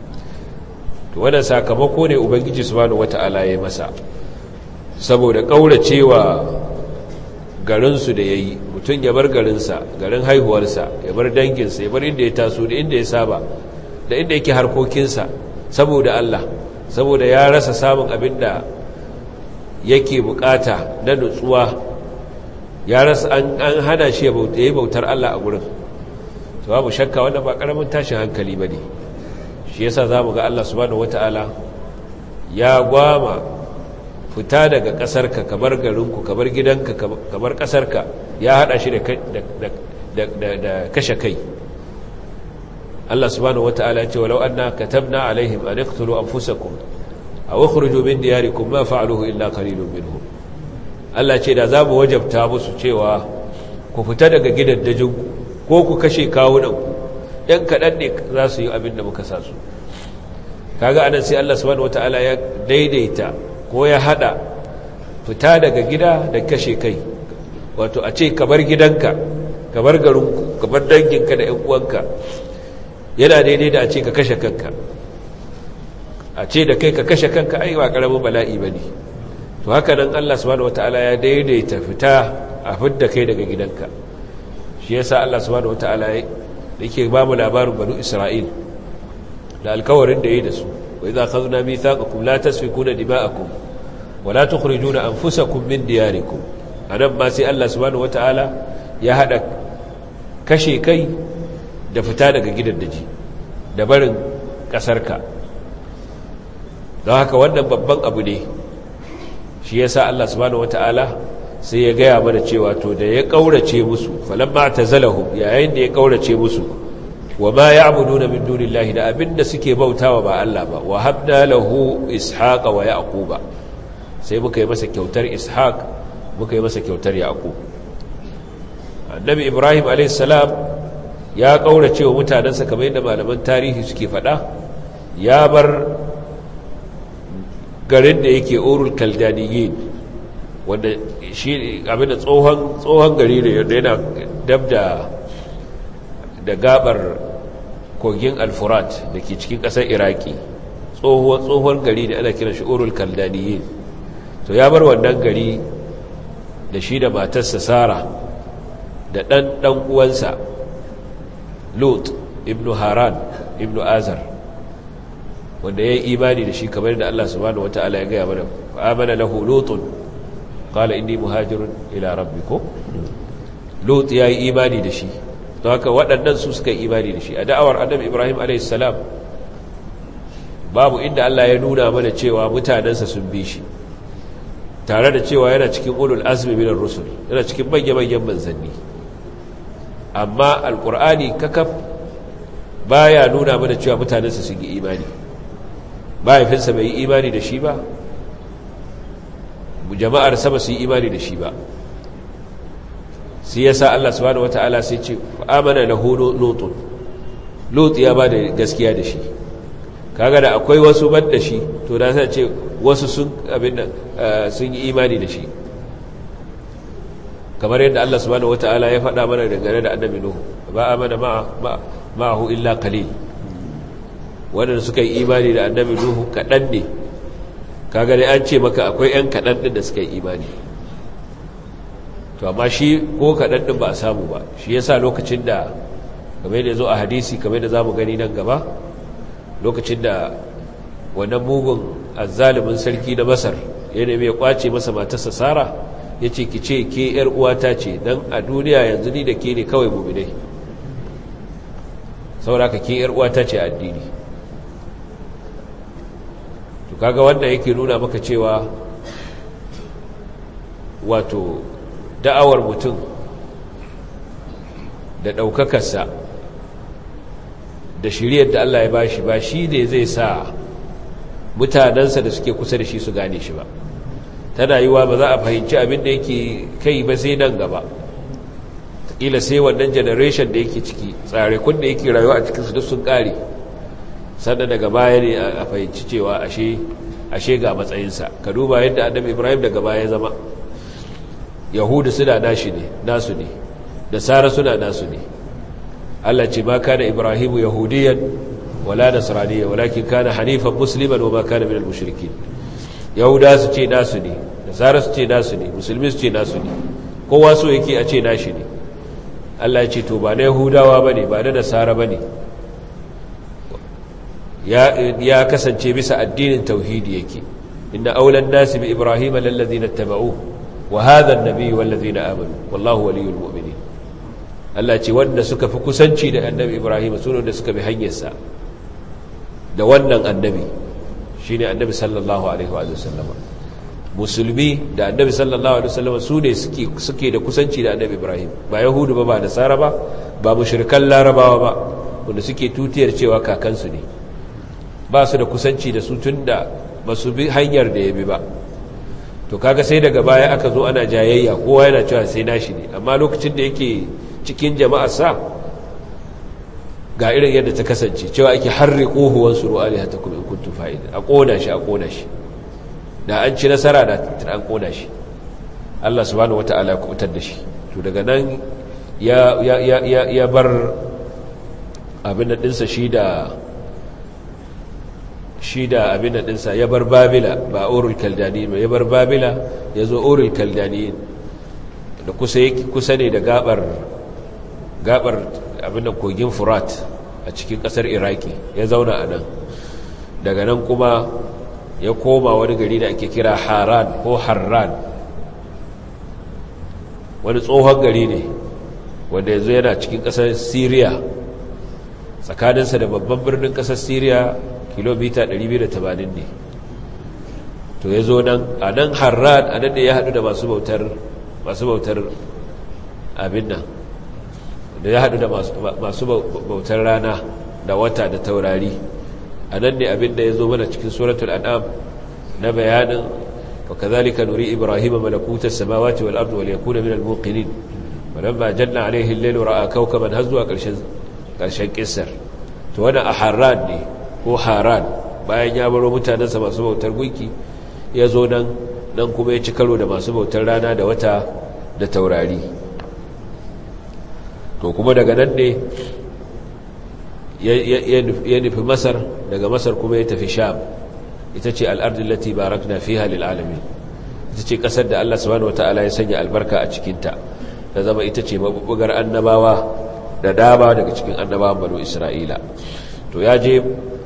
to wannan sakamako ne ubangiji subhanahu wata'ala ya masa saboda kauracewa garin su da yayi mutun ya bar garin sa garin haihuwar sa ya bar dangin sa ya bar inda ya taso da inda ya saba da inda yake harkokin sa saboda Allah saboda ya rasa samun abinda yake bukata na nutsuwa ya rasa an hana shi ya yi bautar Allah a gurin to babu shakka wannan ba karamin tashin hankali bane shi yasa zamu ga Allah subhanahu wataala ya gwama fita daga kasarka kabar garinku kabar gidanka kabar kasarka ya hada shi da da da kashe kai Allah subhanahu wataala ya ce walau anna katabna alaihim an iqtulu anfusakum aw ukhruju min diyarikum ma fa'aluhu illa qalilun minhum Allah ce da za mu wajabta musu cewa ku fita daga gidaddajinku ko ku kashe kawunanku ɗan kaɗan ne za su yi abin da muka sa su kaga anan sai Allah subhanahu wata'ala ya daidaita ko ya haɗa fita daga gida da kashe kai wato a ce kabar gidanka kabar garinku kabar danginka da ƴan uwanka yana daidai da a ce ka kashe kanka a ce da kai ka kashe kanka ai ba ƙaramin bala'i ba ne to haka nan Allah subhanahu wataala ya daidaita fita a fidda kai daga gidanka shi yasa Allah subhanahu wataala yake ba mu labarin banu Isra'il da alkawarin da yayi da su wa idza akhadna mithaqakum la tasfikuna dima'akum wa la tukhrijuna anfusakum min diyarikum anan ma sai Allah subhanahu wataala ya hada kashe kai da fita daga gidan daji da barin kasarka don haka wannan babban abu ne shi yasa Allah subhanahu wataala sai ya gaya mana cewa to da ya kaurace musu falamma tazalahum yayin da ya kaurace musu wama ya'buduna min dunillahi da abinda suke bautawa ba Allah ba wa habna lahu ishaqa wa yaquba sai muka yi masa kyautar ishaq muka yi masa kyautar yaqub annabi ibrahim alayhis salam ya kaurace wa mutanansa kamar yadda malaman tarihi suke faɗa ya bar garin da yake urul kaldaniyin wanda shi abinda tsohon tsohon gari ne yadda yana dab da da gabar kogin al-furat da ke cikin ƙasar iraki tsohon tsohon gari da ana kiran shi urul kaldaniyin to ya bar wannan gari da shi da matarsa sara da ɗan ɗan uwansa lut ibnu haran ibnu azar wanda ya yi imani da shi kamar da Allah subhanahu wata'ala ya gaya mana amana lahu lutun qala inni muhajirun ila rabbikum lut ya yi imani da shi to haka waɗannan su suka yi imani da shi a da'awar annabi ibrahim alayhis salam babu inda Allah ya nuna mana cewa mutanansa sun bi shi tare da cewa yana cikin ulul azmi minar rusul yana cikin manyan manyan manzanni amma alqur'ani kakaf baya nuna mana cewa mutanensa sun yi imani mahaifinsa bai yi imani da shi ba jama'ar sama su yi imani da shi ba sai yasa Allah subhanahu wataala sai ce amana lahu lutun lut ya ba da gaskiya da shi kaga da akwai wasu ban da shi to da sai ce wasu sun abin sun yi imani da shi kamar yadda Allah subhanahu wataala ya faɗa mana dangane da annabi nuhu ba amana ma ma'ahu illa qalil wanda suka yi imani da annabi nuhu kadan ne kaga dai an ce maka akwai ƴan kadan din da suka yi imani to amma shi ko kadan din ba a samu ba shi yasa lokacin da kamar yadda zo a hadisi kamar yadda zamu gani nan gaba lokacin da wannan mugun azzalimin sarki na Masar ya nemi ya kwace masa matarsa Sara yace ki ce ke yar uwata ce dan a duniya yanzu ni da ke ne kawai mu'minai saboda ka ke yar uwata ce addini to kaga wanda yake nuna maka cewa wato da'awar mutum da daukakarsa da shiriyar da Allah ya bashi ba shi ne zai sa mutanensa da suke kusa da shi su gane shi ba tana yiwa ba za a fahimci abin da yake kai ba sai nan gaba kila sai wannan generation da yake ciki tsare kun da yake rayuwa a cikinsu duk sun kare sannan daga baya ne a fahimci cewa ashe ashe ga matsayinsa ka duba yadda annabi Ibrahim daga baya ya zama yahudu suna nashi ne nasu ne da sara suna nasu ne Allah ce ma kana Ibrahimu yahudiyan wala nasraniyan walakin kana hanifan musliman wa ma kana minal mushrikin yahuda su ce nasu ne nasara su ce nasu ne musulmi su ce nasu ne kowa so yake a ce nashi ne Allah ya ce to ba na yahudawa bane ba na nasara bane ya ya kasance bisa addinin tauhidi yake inna awlan nasi bi ibrahima lallazina tabauhu wa hadha an-nabiy wallazina amanu wallahu waliyul mu'minin Allah ce wanda suka fi kusanci da annabi ibrahim su ne da suka bi hanyarsa da wannan annabi shine annabi sallallahu alaihi wa sallam musulmi da annabi sallallahu alaihi wa sallam su ne suke suke da kusanci da annabi ibrahim ba yahudu ba ba nasara ba ba mushrikan larabawa ba wanda suke tutiyar cewa kakansu ne ba su da kusanci da su tunda ba su bi hanyar da ya bi ba to kaga sai daga baya aka zo ana jayayya kowa yana cewa sai nashi ne amma lokacin da yake cikin jama'ar sa ga irin yadda ta kasance cewa ake harriquhu wansuru alihatakum in kuntum fa'ilin a koda shi a koda shi da an ci nasara da an koda shi Allah subhanahu wataala ya kubutar da shi to daga nan ya ya ya ya bar abin da dinsa shi da shi da abin da dinsa ya bar Babila ba Urul Kaldani ba ya bar Babila yazo Urul Kaldani da kusa yake kusa ne da gabar gabar abinda kogin Furat a cikin kasar Iraki ya zauna a nan daga nan kuma ya koma wani gari da ake kira Haran ko Harran wani tsohon gari ne wanda yanzu yana cikin kasar Syria tsakaninsa da babban birnin kasar Syria kilomita ɗari biyu da tamanin ne to ya zo nan a nan Harran a nan ne ya haɗu da masu bautar masu bautar abin nan da ya haɗu da masu bautar rana da wata da taurari a nan ne abinda ya zo mana cikin suratul an'am na bayanin wa kazalika nuri ibrahima malakuta samawati wal ardi wal yakuna minal muqinin walamma janna alayhi al-layl ra'a kawkaban hazwa karshen karshen kissar to wannan a Harran ne ko Haran bayan ya baro mutanansa masu bautar gunki ya zo nan nan kuma ya ci karo da masu bautar rana da wata da taurari to kuma daga nan ne ya nufi Masar daga Masar kuma ya tafi Sham ita ce al'ardin lati barakna fiha lil alamin ita ce kasar da Allah subhanahu wataala ya sanya albarka a cikinta ta zama ita ce mabubugar annabawa da dama daga cikin annabawan banu Isra'ila to ya je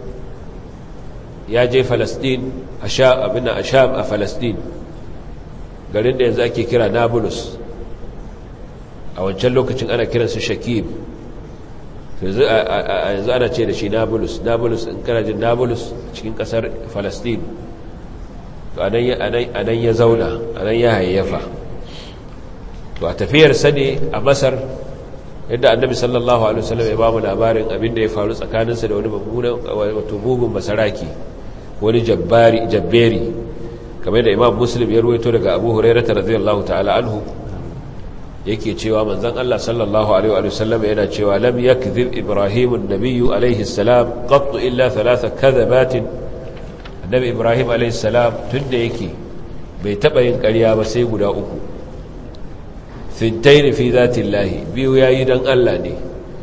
ya je Palestine a Sham abinda a Sham a Palestine garin da yanzu ake kira Nablus a wancan lokacin ana kiransu Shakib yanzu ana ce da shi Nablus Nablus in kana jin Nablus cikin kasar Palestine to anan ya zauna anan ya hayyafa to a tafiyar sa ne a Masar yadda annabi sallallahu alaihi wasallam ya ba mu labarin abin da ya faru tsakaninsa da wani mummunan wato bugun basaraki wani jabbari jabberi kamar da imam muslim ya ruwaito daga abu hurairah radiyallahu ta'ala anhu yake cewa manzon Allah sallallahu alaihi wa sallam yana cewa lam yakdhib ibrahim an-nabiyyu alaihi salam qat illa thalatha kadhabatin annabi ibrahim alaihi salam tunda yake bai taba yin ƙarya ba sai guda uku fintaini fi zatillahi biyu yayi dan Allah ne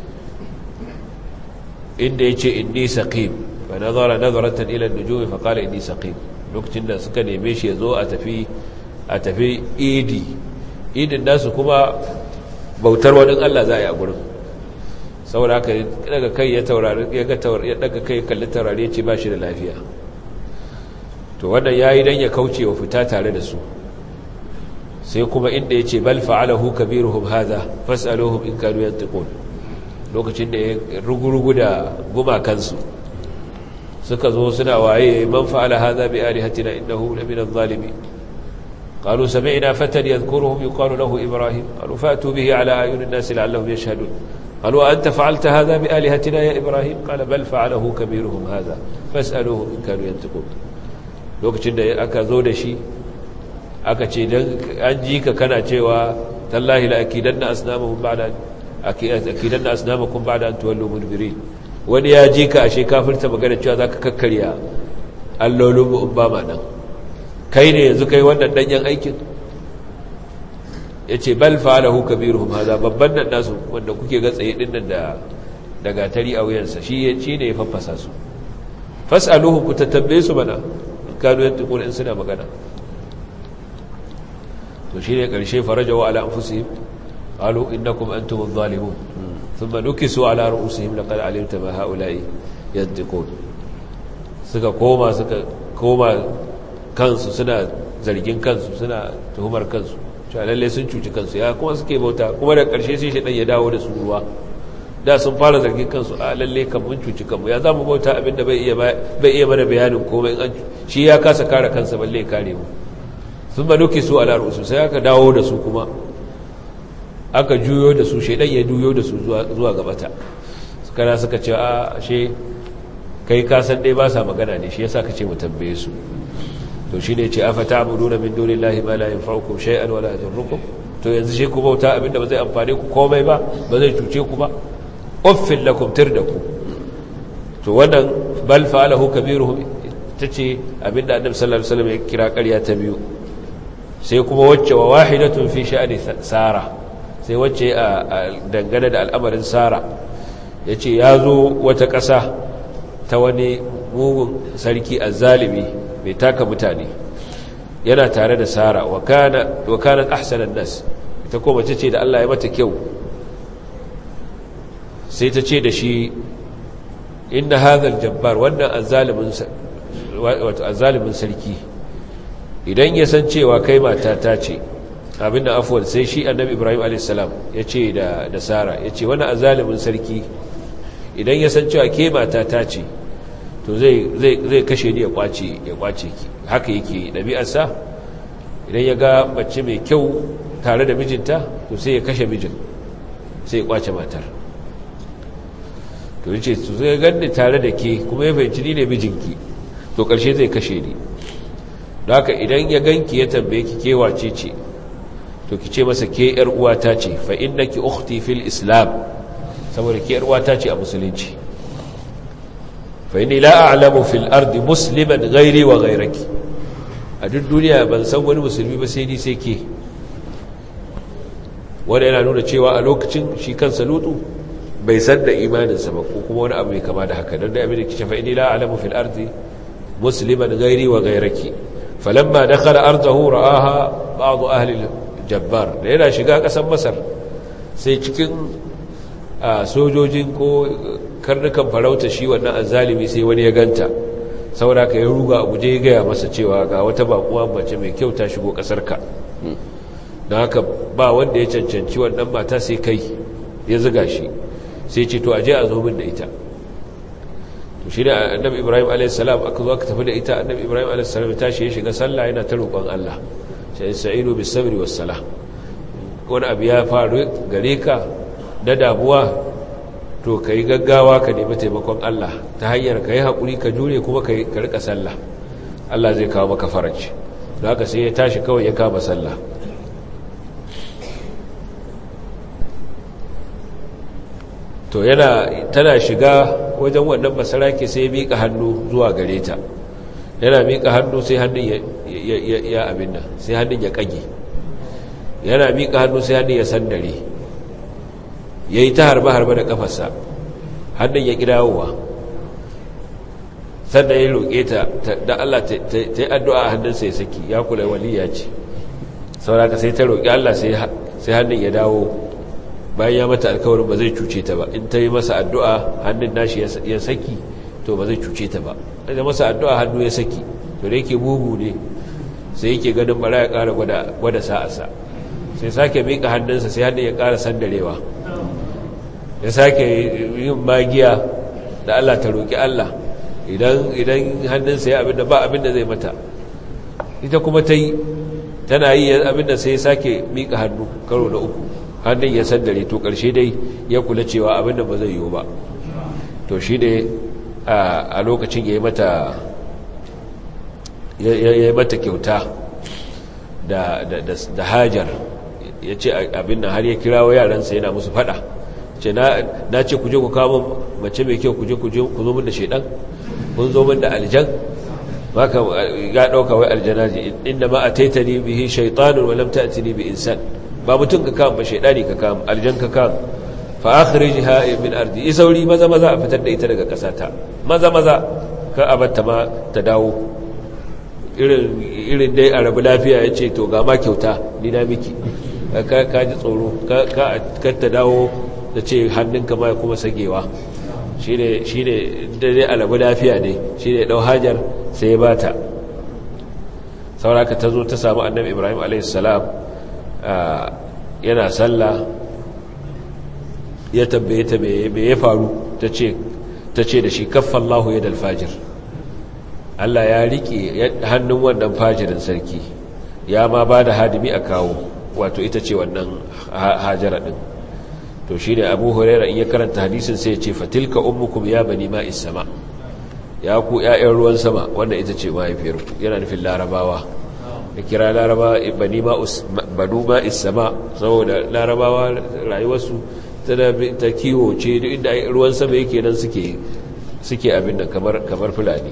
inda yace inni saqim fa nazara nazaratan ila an-nujum fa qala inni saqim lokacin da suka neme shi yazo a tafi a tafi idi idin nasu kuma bautar wani Allah za a yi a gurin saboda haka daga kai ya taurari ya ga taurari ya daga kai kalli taurari ya ce ba shi da lafiya to wannan yayi dan ya kauce wa fita tare da su sai kuma inda ya ce bal fa'alahu kabiruhum hadha fas'aluhum in kanu yantiqun lokacin da ya rugurugu da gumakansu suka zo suna waye man fa'ala hadha bi alihatina innahu la min adh-dhalimin qalu sami'na fatan yadhkuruhum yuqalu lahu ibrahim qalu fa'tu bihi ala ayuni an-nas la'allahum yashhadun qalu anta fa'alta hadha bi alihatina ya ibrahim qala bal fa'alahu kabiruhum hadha fas'aluhum in kanu yantiqun lokacin da aka zo da shi aka ce dan an ji ka kana cewa tallahi la akidanna asnamakum ba'da akidanna asnamakum ba'da an tuwallu mudbirin wani ya ji ka ashe kafirta magana cewa zaka kakkarya allolin mu ba ma nan kai ne yanzu kai wannan danyen aikin yace bal fa'alahu kabiruhum hada babban nan nasu wanda kuke ga tsaye din nan da daga tari a wuyansa shi shi ne ya faffasa su fas'aluhu ku tatabbe su bana kanu yantiqun in suna magana to shi ne ƙarshe farajawa ala anfusihim qalu innakum antum adh-dhalimun thumma nukisu ala ru'usihim laqad alimta ma ha'ula'i yantiqun suka koma suka koma kansu suna zargin kansu suna tuhumar kansu cewa lalle sun cuci kansu ya kuma suke bauta kuma da ƙarshe sai shedan ya dawo da su ruwa da sun fara zargin kansu a lalle kan mun cuci kanmu ya zamu bauta abinda bai iya bai iya mana bayanin komai an shi ya kasa kare kansa balle kare mu sun manuki su ala rusu sai aka dawo da su kuma aka juyo da su shaidan ya juyo da su zuwa gabata kana suka ce a ashe kai kasan dai ba sa magana ne shi yasa kace mu tambaye su to shine ce afa ta'buduna min dunillahi ma la yanfa'ukum shay'an wa la yadurrukum to yanzu shi ku bauta abinda ba zai amfane ku komai ba ba zai cuce ku ba uffil lakum tirdaku to wannan bal fa'alahu kabiruhum tace abinda annabi sallallahu alaihi wasallam ya kira ƙarya ta biyu sai kuma wacce wa wahidatun fi sha'ani sara sai wacce a dangane da al'amarin sara yace yazo wata ƙasa ta wani mugun sarki azzalimi mai taka mutane yana tare da sara wa kana wa kanat ahsanan nas ita ko mace ce da Allah ya mata kyau sai ta ce da shi inna hadha aljabbar wannan azzalimin wato azzalimin sarki idan ya san cewa kai mata ta ce abin da afuwar sai shi annabi ibrahim a.s. ya ce da sara ya ce wani azalimin sarki idan ya san cewa ke mata ta ce to zai kashe ni ya kwace ki haka yake ɗabi'arsa idan ya ga mace mai kyau tare da mijinta to sai ya kashe mijin sai ya kwace matar to yace to zai ganni tare da ke kuma ya fahimci ni ne mijinki to ƙarshe zai kashe ni don haka idan ya ganki ya tambaye ki ke wace ce to ki ce masa ke yar uwata ce fa innaki ukhti fil islam saboda ke yar uwata ce a musulunci fa inni la a'lamu fil ardi musliman ghairi wa ghairaki a duk duniya ban san wani musulmi ba sai ni sai ke wanda yana nuna cewa a lokacin shi kansa lutu bai san da imaninsa ba ko kuma wani abu mai kama da haka don da abin da kice fa inni la a'lamu fil ardi musliman ghairi wa ghairaki falamma dakhala ardahu ra'aha ba'd ahli al-jabbar da yana shiga kasar masar sai cikin sojojin ko karnukan farauta shi wannan azzalimi sai wani ya ganta saboda ka yi ruga a guje ya gaya masa cewa ga wata bakuwa mace mai kyau ta shigo kasarka don haka ba wanda ya cancanci wannan mata sai kai ya ziga shi sai ce to aje a zo min da ita to shi da annabi ibrahim a.s. aka zo aka tafi da ita annabi ibrahim a.s. ya tashi ya shiga sallah yana ta roƙon Allah sai sa'inu bis sabri was salah wani abu ya faru gare ka na damuwa to ka yi gaggawa ka nemi taimakon Allah ta hanyar ka yi haƙuri ka jure kuma ka rika sallah Allah zai kawo maka faraji don haka sai ya tashi kawai ya kama sallah to yana tana shiga wajen wannan basarake sai ya miƙa hannu zuwa gare ta yana miƙa hannu sai hannun ya ya abin nan sai hannun ya kage yana miƙa hannu sai hannun ya sandare yayi ta harba harba da kafarsa hannun ya kidawowa sannan ya roƙe ta da Allah ta yi addu'a a hannunsa ya saki ya kula waliya ce saboda sai ta roƙi Allah sai hannun ya dawo bayan ya mata alkawarin ba zai cuce ta ba in ta yi masa addu'a hannun nashi ya saki to ba zai cuce ta ba da masa addu'a hannu ya saki to da yake bugu ne sai yake ganin bara ya ƙara gwada sa'asa sai sake miƙa hannunsa sai hannun ya ƙara sandarewa ya sake yin magiya da Allah ta roƙi Allah idan idan hannunsa ya abinda ba abinda zai mata ita kuma ta yi tana yi abinda sai ya sake miƙa hannu karo na uku hannun ya sandare to ƙarshe dai ya kula cewa abinda ba zai yiwu ba to shi ne a lokacin ya yi mata ya yi mata kyauta da hajar ya ce abin nan har ya kirawo yaransa yana musu fada ce na ce kuje ku kawo mace mai kyau kuje ku zo min da shaidan kun zo min da aljan maka ya dauka wai aljana ji inda ma ataitani bihi shaytanun wa lam ta'tini bi insan ba mutum ka kawo ba shaidani ka kawo aljan ka kawo fa akhrijha min ardi isauri maza maza a fitar da ita daga kasata maza maza ka abatta ma ta dawo irin irin dai a rabu lafiya yace to ga ma kyauta ni na miki ka ji tsoro ka ka ta dawo da ce hannunka ma kuma sagewa shine shine dai a rabu lafiya ne shine dau hajar sai ya bata sauraka ta zo ta samu annabi Ibrahim alayhi salam yana sallah ya tabbaye ta me ya faru ta ce da shi kaffa Allahu yadal fajir Allah ya rike hannun wannan fajirin sarki ya ma ba da hadimi a kawo wato ita ce wannan hajara din to shi ne Abu Huraira in ya karanta hadisin sai ya ce fatilka ummukum ya bani ma'is sama ya ku ƴaƴan ruwan sama wanda ita ce mahaifiyarku yana nufin larabawa da kira larabawa bani ma'is sama saboda larabawa rayuwarsu ta kiwo ce duk inda ruwan sama yake nan suke suke abin nan kamar kamar fulani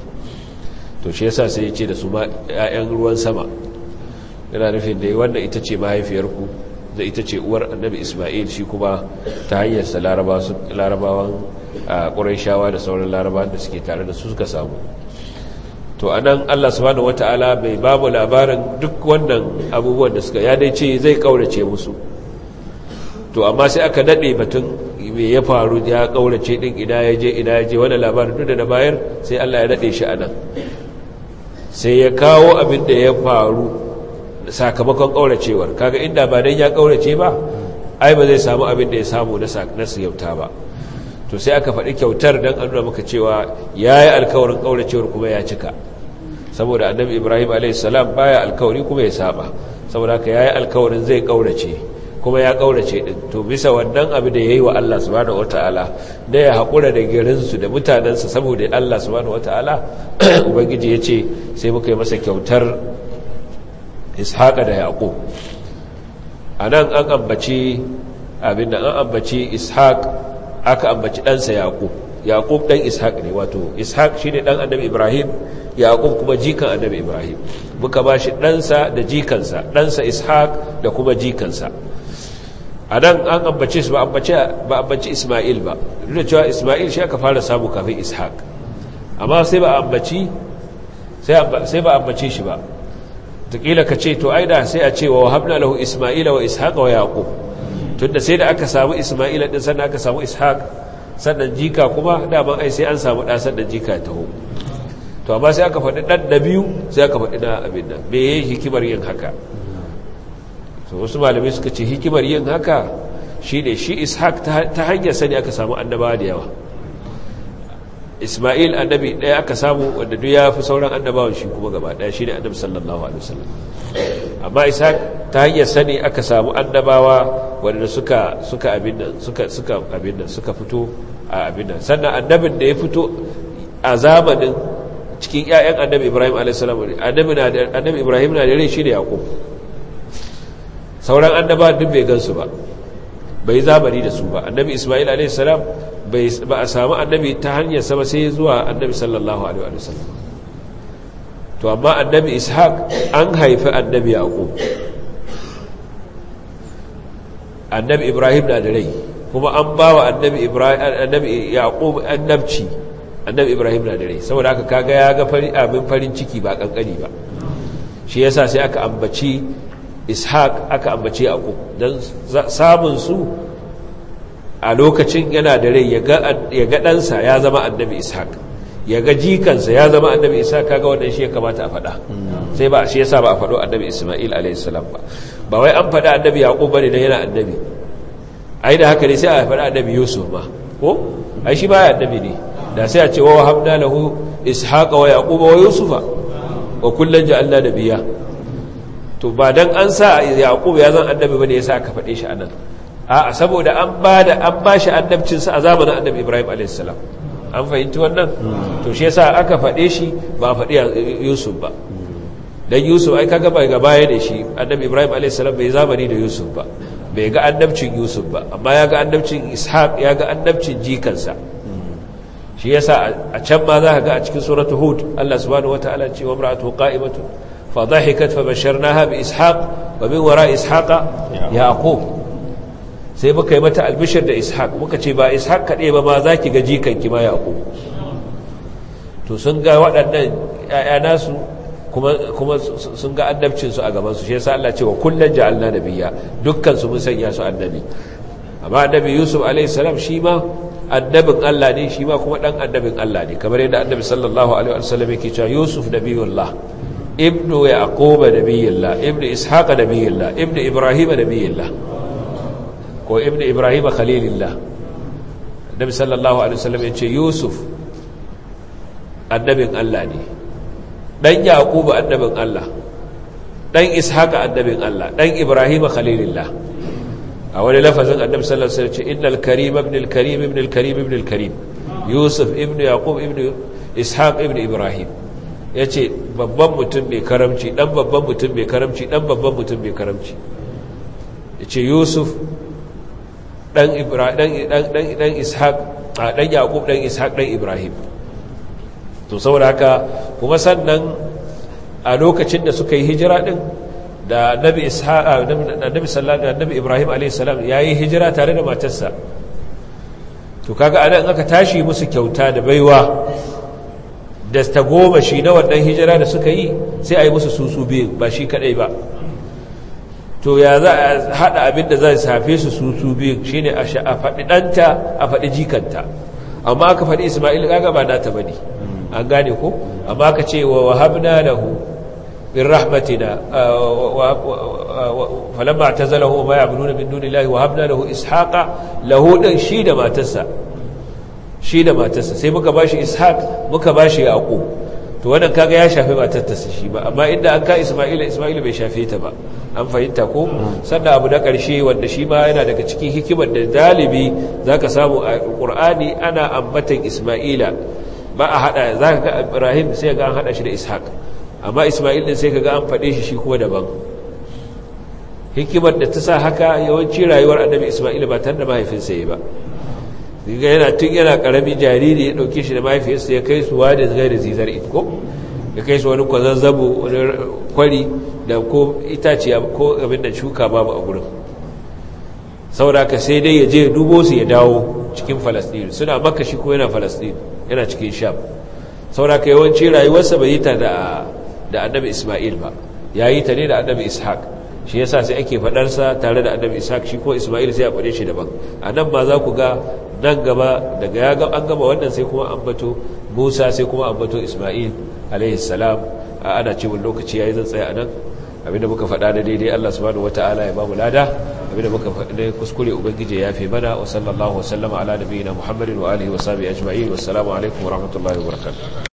to shi yasa sai ya ce da su ma ƴaƴan ruwan sama yana nufin da wannan ita ce mahaifiyarku da ita ce uwar annabi Isma'il shi kuma ta hanyar sa larabawan Qurayshawa da sauran larabawan da suke tare da su suka samu to anan Allah subhanahu wataala bai babu labarin duk wannan abubuwan da suka ya dai ce zai kaurace musu to amma sai aka dade batun me ya faru ya kaurace din ina yaje ina yaje wannan labarin duk da na bayar sai Allah ya dade shi anan sai ya kawo abin da ya faru sakamakon kauracewar kaga inda ba dan ya kaurace ba ai ba zai samu abin da ya samu na na siyauta ba to sai aka faɗi kyautar dan an nuna maka cewa yayi alkawarin kauracewar kuma ya cika saboda annabi Ibrahim alayhis salam baya alkawari kuma ya saba saboda haka yayi alkawarin zai kaurace kuma ya kaurace din to bisa wannan abu da yayi wa Allah subhanahu wataala da ya hakura da garinsu da mutanansa saboda Allah subhanahu wataala ubangiji yace sai muka yi masa kyautar Ishaqa da Yaqub anan an ambaci abinda an ambaci Ishaq aka ambaci ɗansa Yaqub Yaqub dan Ishaq ne wato Ishaq shine dan annabi Ibrahim Yaqub kuma jikan annabi Ibrahim muka bashi ɗansa da jikansa ɗansa Ishaq da kuma jikansa a nan an ambace su ba ambaci Ismail ba duk da cewa Ismail shi aka fara samu kafin Ishaq amma sai ba ambaci sai ba ambace shi ba takila ka ce to aida sai a ce wa wahabna lahu Ismaila wa Ishaqa wa Yaqub tunda sai da aka samu Ismaila din sannan aka samu Ishaq sannan jika kuma daman ai sai an samu da sannan jika taho to amma sai aka faɗi dan da biyu sai aka faɗi na abin nan me yayin hikimar yin haka so wasu malamai suka ce hikimar yin haka shi ne shi Ishaq ta hanyar sani aka samu annabawa da yawa Ismail annabi ɗaya aka samu wanda duk ya fi sauran annabawan shi kuma gaba ɗaya shi ne annabi sallallahu alaihi wasallam amma Ishaq ta hanyar sani aka samu annabawa wanda suka suka abin nan suka suka abin nan suka fito a abin nan sannan annabin da ya fito a zamanin cikin ƴaƴan annabi Ibrahim alayhis salam annabi na annabi Ibrahim na da rai shi da Yaqub sauran annaba duk bai gansu ba bai zamani da su ba annabi Isma'il alayhis salam bai ba a samu annabi ta hanyar sa ba sai zuwa annabi sallallahu alaihi wa sallam to amma annabi Ishaq an haifi annabi Yaqub annabi Ibrahim na da rai kuma an bawa annabi Ibrahim annabi Yaqub annabci annabi Ibrahim na da rai saboda haka kaga ya ga farin abin farin ciki ba kankani ba shi yasa sai aka ambaci Ishaq aka ambaci Yaqub dan samun su a lokacin yana da rai ya ga ya ga dan sa ya zama annabi Ishaq ya ga jikansa ya zama annabi Ishaq kaga wannan shi ya kamata a faɗa sai ba shi yasa ba a faɗo annabi Isma'il alayhis salam ba ba wai an faɗa annabi Yaqub bane dan yana annabi ai da haka ne sai a faɗa annabi Yusuf ma ko ai shi ba annabi ne da sai a ce wa habna lahu ishaqa wa yaquba wa yusufa wa kullan ja'alna nabiyya to ba dan an sa yaqub ya zan annabi bane yasa aka fade shi anan a'a saboda an bada an bashi annabcin sa a zamanin annabi Ibrahim alayhis salam an fahimci wannan to shi yasa aka fade shi ba fadi Yusuf ba dan Yusuf ai kaga bai ga baya da shi annabi Ibrahim alayhis salam bai zamani da Yusuf ba bai ga annabcin Yusuf ba amma ya ga annabcin Ishaq ya ga annabcin jikansa shi yasa a can ma za ka ga a cikin suratul hud Allah subhanahu wataala ce wa imra'atuhu qa'imatun fa dhahikat fa basharnaha bi ishaq wa min wara'i ishaqa yaqub sai muka yi mata albishir da ishaq muka ce ba ishaq kade ba ma zaki ga jikanki ma yaqub to sun ga waɗannan ƴaƴa nasu kuma kuma sun ga annabcin su a gaban su shi yasa Allah ce wa kullan ja'alna nabiyya dukkan su mun sanya su annabi amma annabi Yusuf alaihi salam shi ma annabin Allah ne shi ma kuma dan annabin Allah ne kamar yadda annabi sallallahu alaihi wasallam yake cewa Yusuf nabiyullah ibnu yaqub nabiyullah ibnu ishaq nabiyullah ibnu ibrahim nabiyullah ko ibnu ibrahim khalilullah annabi sallallahu alaihi wasallam yace Yusuf annabin Allah ne dan yaqub annabin Allah dan ishaq annabin Allah dan ibrahim khalilullah a wani lafazin annabi sallallahu alaihi wasallam ce innal karim ibn al karim ibn al karim ibn al karim yusuf ibn yaqub ibn ishaq ibn ibrahim yace babban mutum mai karamci dan babban mutum mai karamci dan babban mutum mai karamci yace yusuf dan ibrahim dan dan dan ishaq dan yaqub dan ishaq dan ibrahim to saboda haka kuma sannan a lokacin da suka yi hijira din da annabi ishaq annabi sallallahu alaihi annabi ibrahim alayhi salam yayi hijira tare da matarsa to kaga anan aka tashi musu kyauta da baiwa da ta goma shi na wannan hijira da suka yi sai ayi musu susu biyu ba shi kadai ba to ya za a hada abin da zai safe su susu biyu shine a faɗi danta a faɗi jikanta amma aka faɗi isma'il kaga ba nata bane an gane ko amma aka ce wa wahabna lahu من رحمتنا فلما اعتزله وما يعبدون من دون الله وهبنا له إسحاق له شيد ما تسا شيد ما تسا sai muka bashi ishaq muka bashi yaqub to wannan kaga ya shafe matar ta shi ba amma inda an ka isma'ila isma'ila bai shafe ta ba an fahimta ko sannan abu na karshe wanda shi ma yana daga cikin hikimar da dalibi zaka samu a Qur'ani ana ambatan isma'ila ba a hada zaka ga Ibrahim sai ga an hada shi da ishaq amma Ismail din sai kaga an fade shi shi kuma daban hikimar da ta sa haka yawanci rayuwar annabi Ismail ba tare da mahaifinsa yayi ba diga yana tun yana karami jariri ya dauke shi da mahaifinsa ya kai su wadi gairi zizar ko ya kai su wani kwazazzabo wani kwari da ko itaciya ko abin da shuka babu a gurin saboda ka sai dai ya je dubo su ya dawo cikin Palestine suna Makka shi ko yana Palestine yana cikin Sham saboda ka yawanci rayuwarsa bai yi ta da da annabi Ismail ba yayi ta ne da annabi Ishaq shi yasa sai ake fadar sa tare da annabi Ishaq shi ko Ismail sai a fade shi daban anan ma za ku ga nan gaba daga ya ga an gaba wannan sai kuma ambato Musa sai kuma ambato Ismail alaihi salam ana cewa lokaci yayi zan tsaya anan abinda muka fada da daidai Allah subhanahu wataala ya ba mu lada abinda muka fada kuskure ubangije ya fi mana wa sallallahu wa sallama ala nabiyina Muhammadin wa alihi wa sahbihi ajma'in wassalamu alaikum wa rahmatullahi wa barakatuh